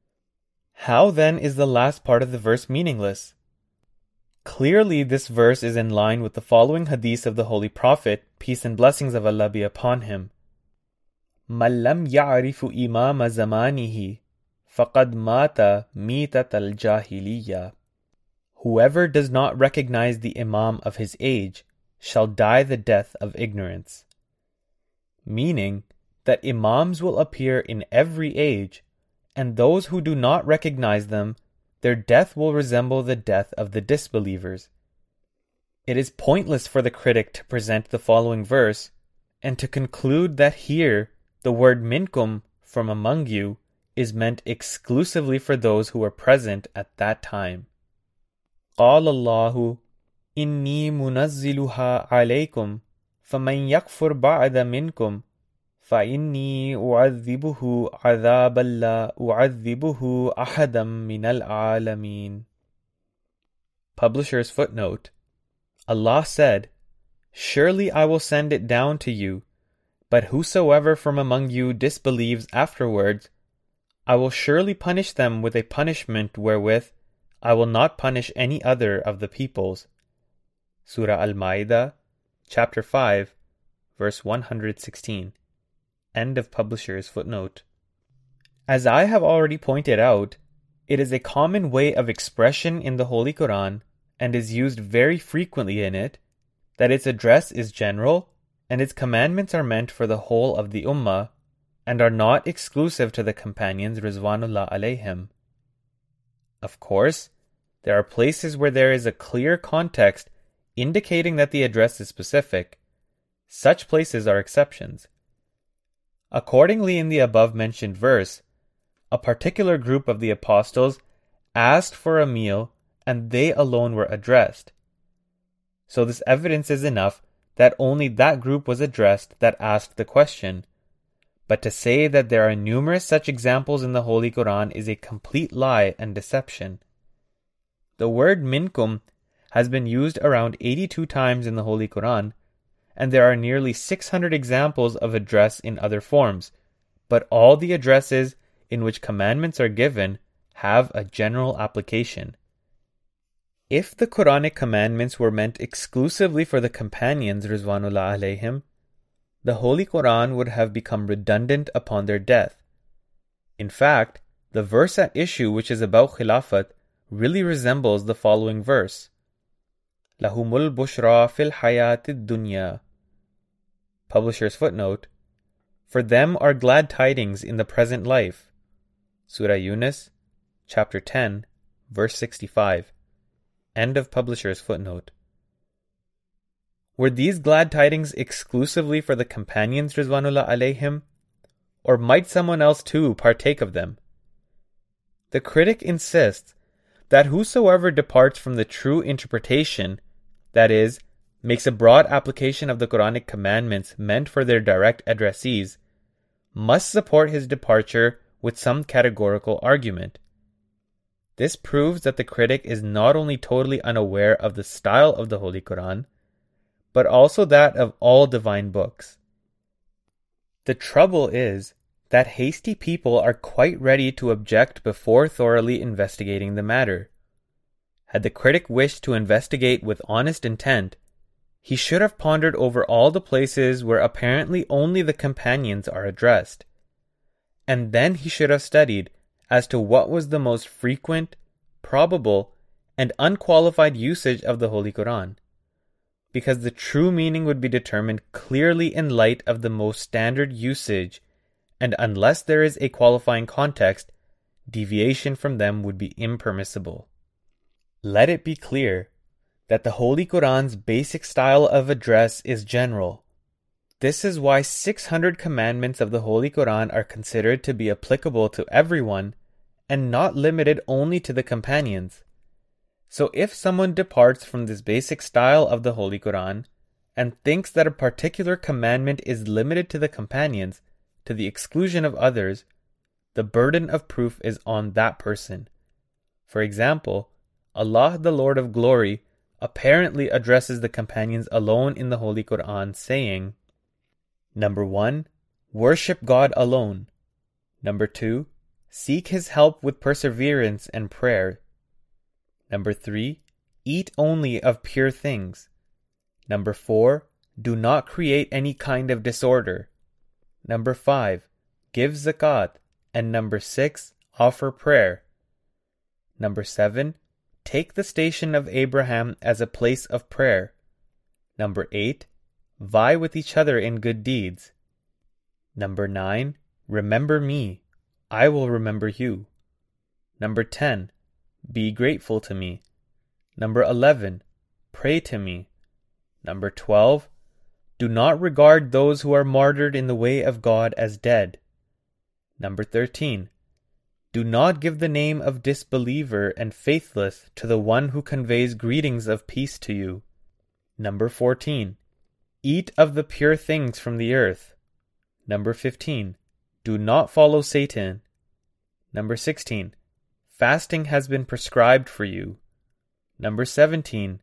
How then is the last part of the verse meaningless? Clearly, this verse is in line with the following hadith of the Holy Prophet, peace and blessings of Allah be upon him. مَنْ لَمْ يَعْرِفُ إِمَامَ زَمَانِهِ فَقَدْ مَاتَ مِيتَةَ الْجَاهِلِيَّةِ. Whoever does not recognize the Imam of his age shall die the death of ignorance. Meaning that Imams will appear in every age, and those who do not recognize them, their death will resemble the death of the disbelievers. It is pointless for the critic to present the following verse and to conclude that here the word minkum, from among you, is meant exclusively for those who were present at that time. قال الله إني منزلها عليكم فمن يكفر بعد منكم فإني أعذبه عذابا لا أعذبه أحدا من العالمين. Publisher's footnote. Allah said, Surely I will send it down to you, but whosoever from among you disbelieves afterwards, I will surely punish them with a punishment wherewith I will not punish any other of the peoples. Surah Al-Ma'idah, chapter five, verse one hundred sixteen. End of publisher's footnote. As I have already pointed out, it is a common way of expression in the Holy Quran, and is used very frequently in it, that its address is general, and its commandments are meant for the whole of the Ummah, and are not exclusive to the companions Rizwanullah alayhim. Of course, there are places where there is a clear context indicating that the address is specific. Such places are exceptions. Accordingly, in the above-mentioned verse, a particular group of the apostles asked for a meal, and they alone were addressed. So this evidence is enough that only that group was addressed that asked the question. But to say that there are numerous such examples in the Holy Quran is a complete lie and deception. The word minkum has been used around eighty-two times in the Holy Quran, and there are nearly six hundred examples of address in other forms, but all the addresses in which commandments are given have a general application. If the Quranic commandments were meant exclusively for the companions Rizwanullah alayhim, the Holy Quran would have become redundant upon their death. In fact, the verse at issue, which is about Khilafat, really resembles the following verse. Lahumul bushra fil hayatid dunya. Publisher's footnote. For them are glad tidings in the present life. Surah Yunus, chapter ten, verse sixty-five. End of publisher's footnote. Were these glad tidings exclusively for the companions Rizwanullah alayhim, or might someone else too partake of them? The critic insists that whosoever departs from the true interpretation, that is, makes a broad application of the Quranic commandments meant for their direct addressees, must support his departure with some categorical argument. This proves that the critic is not only totally unaware of the style of the Holy Quran, but also that of all divine books. The trouble is that hasty people are quite ready to object before thoroughly investigating the matter. Had the critic wished to investigate with honest intent, he should have pondered over all the places where apparently only the companions are addressed. And then he should have studied as to what was the most frequent, probable, and unqualified usage of the Holy Quran. because the true meaning would be determined clearly in light of the most standard usage, and unless there is a qualifying context, deviation from them would be impermissible. Let it be clear that the Holy Quran's basic style of address is general. This is why six hundred commandments of the Holy Quran are considered to be applicable to everyone and not limited only to the companions. So if someone departs from this basic style of the Holy Quran and thinks that a particular commandment is limited to the companions to the exclusion of others, the burden of proof is on that person. For example, Allah, the Lord of Glory, apparently addresses the companions alone in the Holy Quran, saying, Number one, worship God alone. Number two, seek His help with perseverance and prayer. Number three, eat only of pure things. Number four, do not create any kind of disorder. Number five, give zakat. And number six, offer prayer. Number seven, take the station of Abraham as a place of prayer. Number eight, vie with each other in good deeds. Number nine, remember me, I will remember you. Number ten, be grateful to me. Number eleven, pray to me. Number twelve, do not regard those who are martyred in the way of God as dead. Number thirteen, do not give the name of disbeliever and faithless to the one who conveys greetings of peace to you. Number fourteen, eat of the pure things from the earth. Number fifteen, do not follow Satan. Number sixteen, fasting has been prescribed for you. Number seventeen,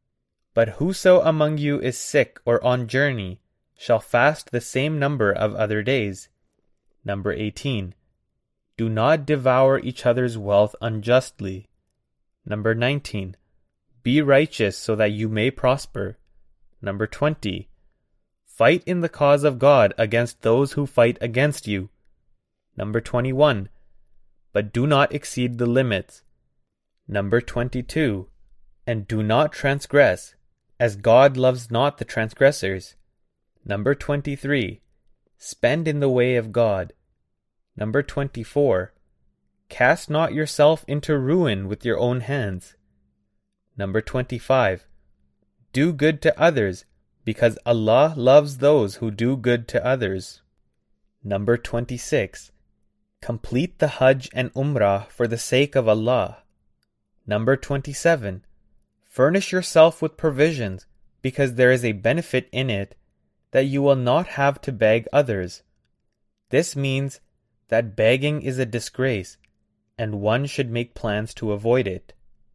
but whoso among you is sick or on journey shall fast the same number of other days. Number eighteen, do not devour each other's wealth unjustly. Number nineteen, be righteous so that you may prosper. Number twenty, fight in the cause of God against those who fight against you. Number twenty-one, but do not exceed the limits. Number twenty-two, and do not transgress, as God loves not the transgressors. Number twenty-three, spend in the way of God. Number twenty-four, cast not yourself into ruin with your own hands. Number twenty-five, do good to others, because Allah loves those who do good to others. Number twenty-six, complete the Hajj and Umrah for the sake of Allah. Number twenty-seven, furnish yourself with provisions, because there is a benefit in it that you will not have to beg others. This means that begging is a disgrace, and one should make plans to avoid it.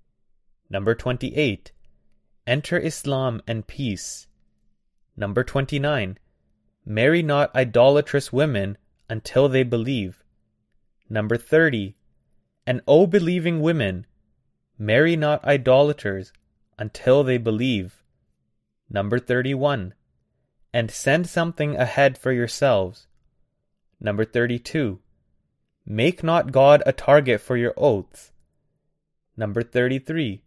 Number twenty-eight, enter Islam and peace. Number twenty-nine, marry not idolatrous women until they believe. Number thirty, and O believing women, marry not idolaters until they believe. Number thirty-one, and send something ahead for yourselves. Number thirty-two, make not God a target for your oaths. Number thirty-three,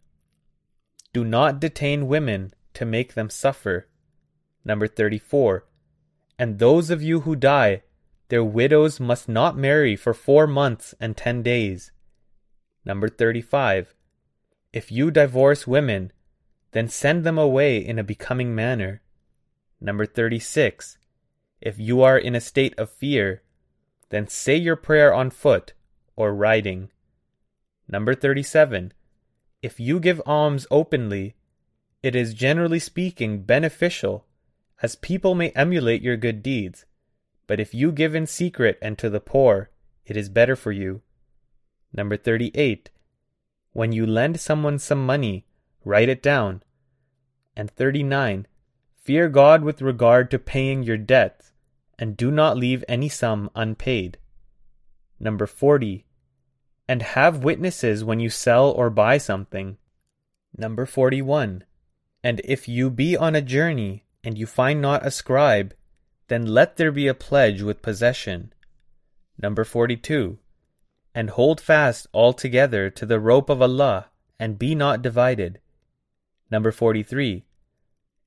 do not detain women to make them suffer. Number thirty-four, and those of you who die, their widows must not marry for four months and ten days. Number thirty-five, if you divorce women, then send them away in a becoming manner. Number thirty-six, if you are in a state of fear, then say your prayer on foot or riding. Number thirty-seven, if you give alms openly, it is generally speaking beneficial, as people may emulate your good deeds. But if you give in secret and to the poor, it is better for you. Number thirty-eight, when you lend someone some money, write it down. And thirty-nine, fear God with regard to paying your debts, and do not leave any sum unpaid. Number forty, and have witnesses when you sell or buy something. Number forty-one, and if you be on a journey, and you find not a scribe, then let there be a pledge with possession. Number forty-two, and hold fast altogether to the rope of Allah, and be not divided. Number forty-three,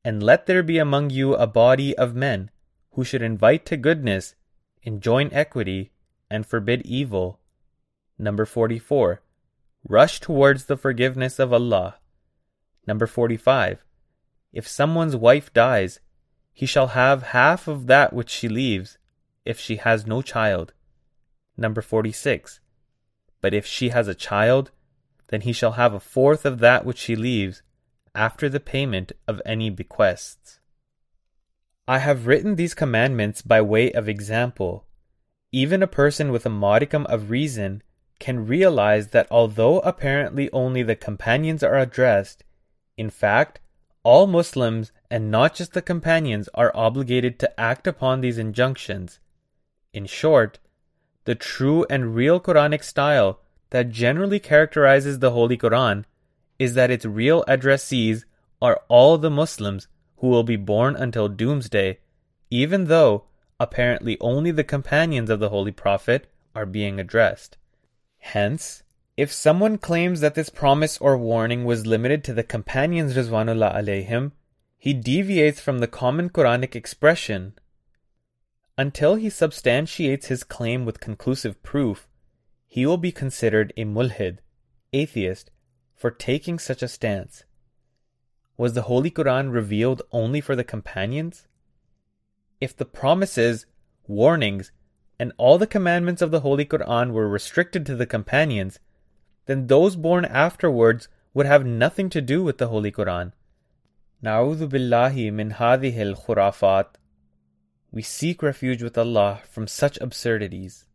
And let there be among you a body of men who should invite to goodness, enjoin equity, and forbid evil. Number forty-four. Rush towards the forgiveness of Allah. Number forty-five. If someone's wife dies, he shall have half of that which she leaves, if she has no child. Number forty-six. But if she has a child, then he shall have a fourth of that which she leaves, after the payment of any bequests. I have written these commandments by way of example. Even a person with a modicum of reason can realize that although apparently only the companions are addressed, in fact, all Muslims and not just the companions are obligated to act upon these injunctions. In short, the true and real Quranic style that generally characterizes the Holy Quran is that its real addressees are all the Muslims who will be born until doomsday, even though apparently only the companions of the Holy Prophet are being addressed. Hence, if someone claims that this promise or warning was limited to the companions Rizwanullah alayhim, he deviates from the common Quranic expression. Until he substantiates his claim with conclusive proof, he will be considered a mulhid, atheist, for taking such a stance. Was the Holy Quran revealed only for the companions? If the promises, warnings, and all the commandments of the Holy Quran were restricted to the companions, then those born afterwards would have nothing to do with the Holy Quran. Na'udhu billahi min hadhihi al-khurafat. We seek refuge with Allah from such absurdities.